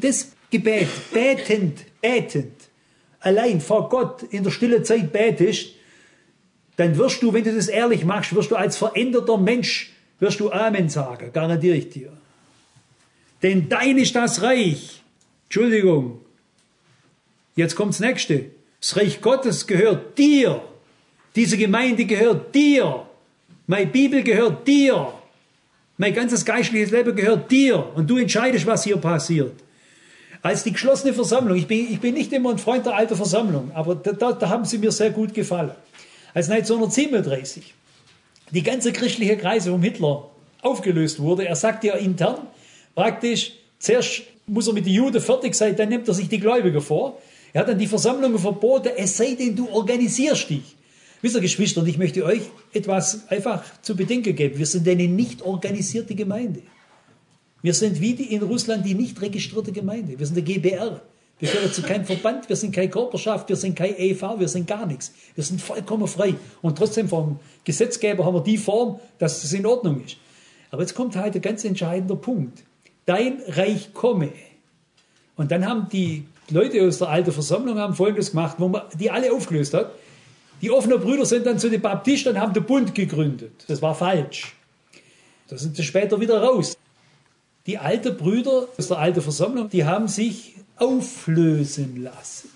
Gebet, betend, betend, allein vor Gott in der stille Zeit betest, dann wirst du, wenn du das ehrlich machst, wirst du als veränderter Mensch, wirst du Amen sagen, garantiere ich dir. Denn dein ist das Reich. Entschuldigung. Jetzt kommt das Nächste. Das Reich Gottes gehört dir. Diese Gemeinde gehört dir. Meine Bibel gehört dir. Mein ganzes geistliches Leben gehört dir. Und du entscheidest, was hier passiert. Als die geschlossene Versammlung, ich bin, ich bin nicht immer ein Freund der alten Versammlung, aber da, da, da haben sie mir sehr gut gefallen. Als neunzehnhundertsiebenunddreißig die ganze christliche Kreise vom Hitler aufgelöst wurde, er sagte ja intern, praktisch, zuerst muss er mit den Juden fertig sein, dann nimmt er sich die Gläubiger vor. Er hat dann die Versammlungen verboten, es sei denn, du organisierst dich. Wisst ihr, Geschwister, und ich möchte euch etwas einfach zu bedenken geben. Wir sind eine nicht organisierte Gemeinde. Wir sind wie die in Russland die nicht registrierte Gemeinde. Wir sind der G B R. Wir gehören zu keinem Verband, wir sind keine Körperschaft, wir sind kein E V, wir sind gar nichts. Wir sind vollkommen frei. Und trotzdem vom Gesetzgeber haben wir die Form, dass es in Ordnung ist. Aber jetzt kommt halt ein ganz entscheidender Punkt. Dein Reich komme. Und dann haben die Leute aus der alten Versammlung haben Folgendes gemacht, wo man die alle aufgelöst hat. Die offenen Brüder sind dann zu den Baptisten und haben den Bund gegründet. Das war falsch. Da sind sie später wieder raus. Die alten Brüder aus der alten Versammlung, die haben sich auflösen lassen.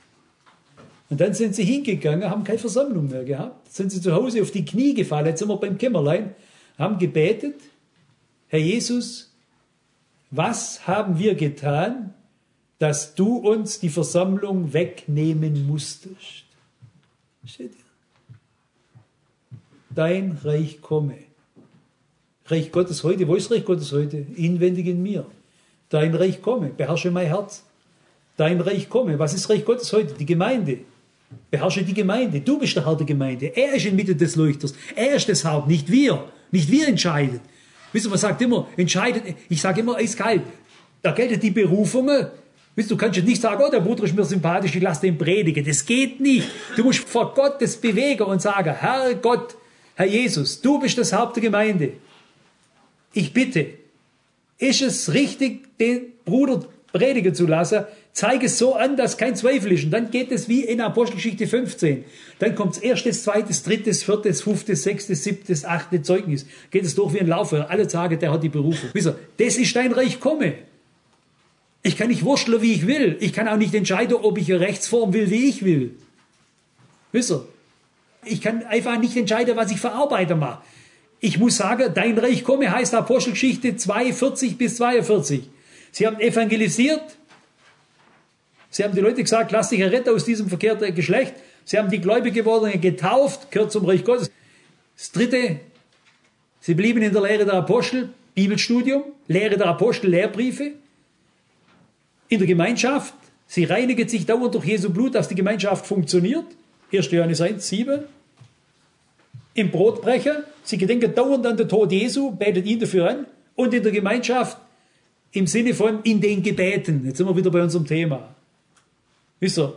Und dann sind sie hingegangen, haben keine Versammlung mehr gehabt. Sind sie zu Hause auf die Knie gefallen, jetzt sind wir beim Kämmerlein, haben gebetet, Herr Jesus, was haben wir getan, dass du uns die Versammlung wegnehmen musstest? Steht hier. Dein Reich komme. Reich Gottes heute, wo ist Reich Gottes heute? Inwendig in mir. Dein Reich komme, beherrsche mein Herz. Dein Reich komme. Was ist Reich Gottes heute? Die Gemeinde. Beherrsche die Gemeinde. Du bist der Herr der Gemeinde. Er ist inmitten des Leuchters. Er ist das Haupt, nicht wir. Nicht wir entscheiden. Wisst ihr, man sagt immer, entscheidet, ich sage immer eiskalt, da gelten die Berufungen. Wisst du, du kannst jetzt nicht sagen, oh, der Bruder ist mir sympathisch, ich lasse den predigen. Das geht nicht. Du musst vor Gott das bewegen und sagen, Herr Gott, Herr Jesus, du bist das Haupt der Gemeinde. Ich bitte, ist es richtig, den Bruder predigen zu lassen? Zeige es so an, dass kein Zweifel ist. Und dann geht es wie in Apostelgeschichte fünfzehn. Dann kommt das erste, zweites, drittes, viertes, fünftes, sechstes, siebtes, achtes Zeugnis. Geht es durch wie ein Laufer. Alle sagen, der hat die Berufung. Wisst ihr, das ist dein Reich komme. Ich kann nicht wursteln, wie ich will. Ich kann auch nicht entscheiden, ob ich eine Rechtsform will, wie ich will. Wisst ihr? Ich kann einfach nicht entscheiden, was ich für Arbeiter mache. Ich muss sagen, dein Reich komme heißt Apostelgeschichte zwei, vierzig bis zweiundvierzig. Sie haben evangelisiert. Sie haben die Leute gesagt, lass dich erretten aus diesem verkehrten Geschlecht. Sie haben die Gläubige gewordenen getauft, gehört zum Reich Gottes. Das dritte, sie blieben in der Lehre der Apostel, Bibelstudium, Lehre der Apostel, Lehrbriefe. In der Gemeinschaft, sie reinigen sich dauernd durch Jesu Blut, dass die Gemeinschaft funktioniert. erster Johannes eins, sieben. Im Brotbrecher, sie gedenken dauernd an den Tod Jesu, betet ihn dafür an. Und in der Gemeinschaft im Sinne von in den Gebeten. Jetzt sind wir wieder bei unserem Thema. Wisst ihr,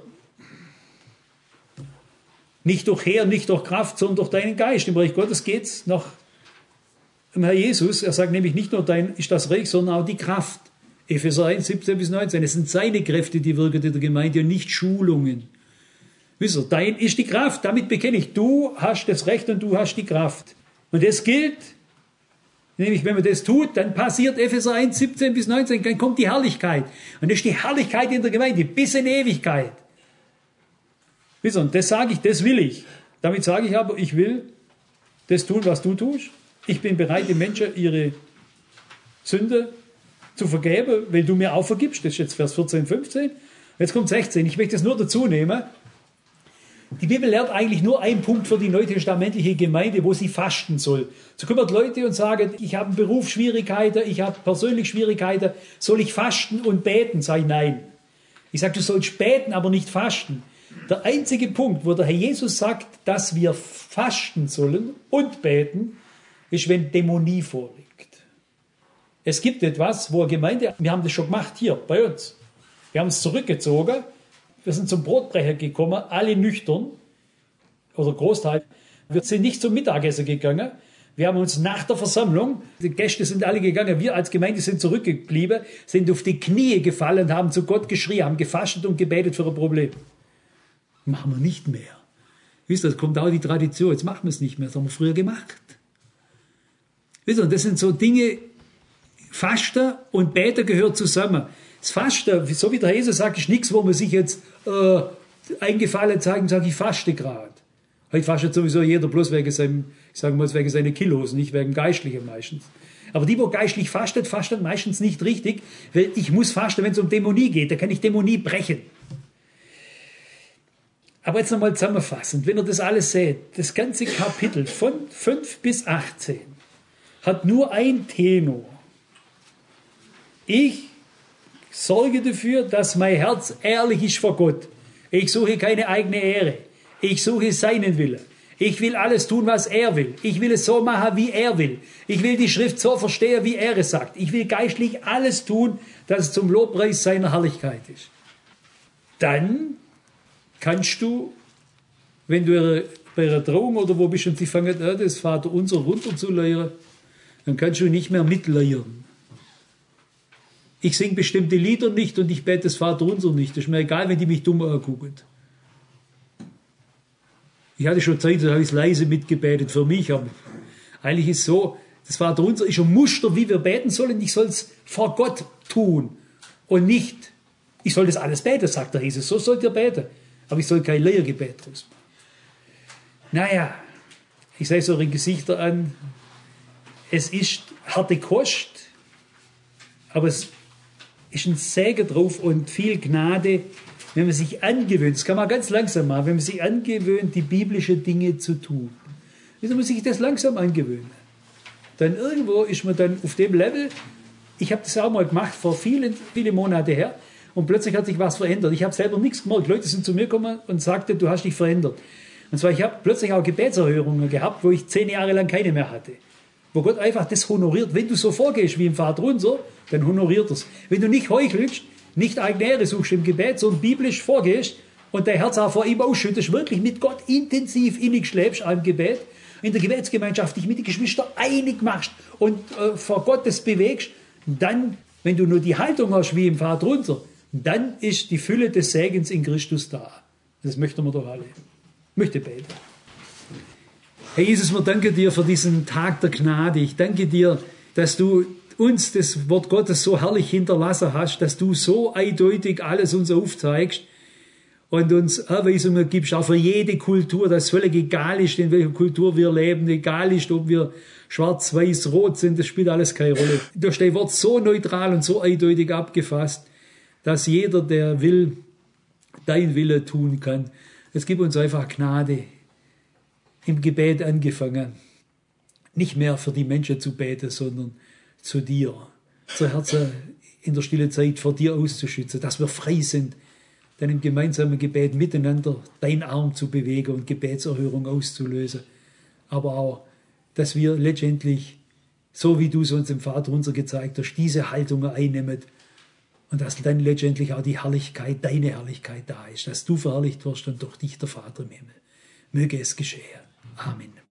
nicht durch Heer, nicht durch Kraft, sondern durch deinen Geist. Im Reich Gottes geht es nach dem Herr Jesus. Er sagt nämlich nicht nur dein ist das Reich, sondern auch die Kraft. Epheser eins, siebzehn bis neunzehn. Es sind seine Kräfte, die wirken in der Gemeinde und nicht Schulungen. Wisst ihr, dein ist die Kraft. Damit bekenne ich, du hast das Recht und du hast die Kraft. Und das gilt, nämlich wenn man das tut, dann passiert Epheser eins, siebzehn bis neunzehn, dann kommt die Herrlichkeit. Und das ist die Herrlichkeit in der Gemeinde, bis in Ewigkeit. Wisst ihr, und das sage ich, das will ich. Damit sage ich aber, ich will das tun, was du tust. Ich bin bereit, den Menschen ihre Sünde zu vergeben, wenn du mir auch vergibst. Das ist jetzt Vers vierzehn, fünfzehn. Jetzt kommt sechzehn. Ich möchte es nur dazu nehmen. Die Bibel lehrt eigentlich nur einen Punkt für die neutestamentliche Gemeinde, wo sie fasten soll. So kommen Leute und sagen, ich habe Berufsschwierigkeiten, ich habe persönlich Schwierigkeiten, soll ich fasten und beten? Sag ich nein. Ich sage, du sollst beten, aber nicht fasten. Der einzige Punkt, wo der Herr Jesus sagt, dass wir fasten sollen und beten, ist, wenn Dämonie vorliegt. Es gibt etwas, wo eine Gemeinde, wir haben das schon gemacht hier bei uns. Wir haben es zurückgezogen. Wir sind zum Brotbrecher gekommen, alle nüchtern, oder Großteil. Wir sind nicht zum Mittagessen gegangen, Wir haben uns nach der Versammlung, die Gäste sind alle gegangen, wir als Gemeinde sind zurückgeblieben, sind auf die Knie gefallen, haben zu Gott geschrien, haben gefastet und gebetet für ein Problem. Machen wir nicht mehr. Wisst ihr, das kommt auch die Tradition, jetzt machen wir es nicht mehr, das haben wir früher gemacht. Wisst ihr, und das sind so Dinge, Fasten und Beten gehört zusammen. Das Fasten, so wie der Jesus sagt, ist nichts, wo man sich jetzt äh, eingefallen zeigt und sagt, ich faste gerade. Heute fastet sowieso jeder bloß wegen seinem, ich sage mal, wegen seiner Kilos, nicht wegen Geistlichen meistens. Aber die, wo geistlich fastet, fastet meistens nicht richtig, weil ich muss fasten, wenn es um Dämonie geht, da kann ich Dämonie brechen. Aber jetzt nochmal zusammenfassend, wenn ihr das alles seht, das ganze Kapitel von fünf bis achtzehn hat nur ein Tenor. Ich sorge dafür, dass mein Herz ehrlich ist vor Gott. Ich suche keine eigene Ehre. Ich suche seinen Willen. Ich will alles tun, was er will. Ich will es so machen, wie er will. Ich will die Schrift so verstehen, wie er es sagt. Ich will geistlich alles tun, dass es zum Lobpreis seiner Herrlichkeit ist. Dann kannst du, wenn du bei einer Trauung oder wo bist und sie fangen an, das Vaterunser runterzuleiern, dann kannst du nicht mehr mitleiern. Ich singe bestimmte Lieder nicht und ich bete das Vaterunser nicht. Das ist mir egal, wenn die mich dumm angucken. Ich hatte schon Zeit, da habe ich es leise mitgebetet für mich. Aber eigentlich ist es so, das Vaterunser ist ein Muster, wie wir beten sollen. Ich soll es vor Gott tun und nicht, ich soll das alles beten, sagt der Jesus. So sollt ihr beten. Aber ich soll kein Lehrgebet draus machen. Naja, ich sehe es eure Gesichter an. Es ist harte Kost, aber es ist ein Segen drauf und viel Gnade, wenn man sich angewöhnt, das kann man ganz langsam machen, wenn man sich angewöhnt, die biblischen Dinge zu tun. Wenn man sich das langsam angewöhnen, dann irgendwo ist man dann auf dem Level, ich habe das auch mal gemacht, vor vielen, vielen Monaten her, und plötzlich hat sich was verändert. Ich habe selber nichts gemerkt. Leute sind zu mir gekommen und sagten, du hast dich verändert. Und zwar, ich habe plötzlich auch Gebetserhörungen gehabt, wo ich zehn Jahre lang keine mehr hatte. Wo Gott einfach das honoriert. Wenn du so vorgehst wie im Vaterunser, dann honoriert er es. Wenn du nicht heuchelst, nicht eigene Ehre suchst im Gebet, sondern biblisch vorgehst und dein Herz auch vor ihm ausschüttest, wirklich mit Gott intensiv innig schläfst am Gebet, in der Gebetsgemeinschaft dich mit den Geschwistern einig machst und äh, vor Gott das bewegst, dann, wenn du nur die Haltung hast wie im Vaterunser, dann ist die Fülle des Segens in Christus da. Das möchten wir doch alle. Ich möchte beten. Herr Jesus, wir danken dir für diesen Tag der Gnade. Ich danke dir, dass du uns das Wort Gottes so herrlich hinterlassen hast, dass du so eindeutig alles uns aufzeigst und uns Anweisungen gibst, auch für jede Kultur, dass völlig egal ist, in welcher Kultur wir leben, egal ist, ob wir schwarz, weiß, rot sind, das spielt alles keine Rolle. Du hast dein Wort so neutral und so eindeutig abgefasst, dass jeder, der will, dein Wille tun kann. Es gibt uns einfach Gnade. Im Gebet angefangen, nicht mehr für die Menschen zu beten, sondern zu dir, unser Herzen in der stillen Zeit vor dir auszuschützen, dass wir frei sind, dann im gemeinsamen Gebet miteinander deinen Arm zu bewegen und Gebetserhörung auszulösen. Aber auch, dass wir letztendlich, so wie du es uns im Vaterunser gezeigt hast, diese Haltung einnehmen und dass dann letztendlich auch die Herrlichkeit, deine Herrlichkeit da ist, dass du verherrlicht wirst und durch dich der Vater im Himmel. Möge es geschehen. Amen.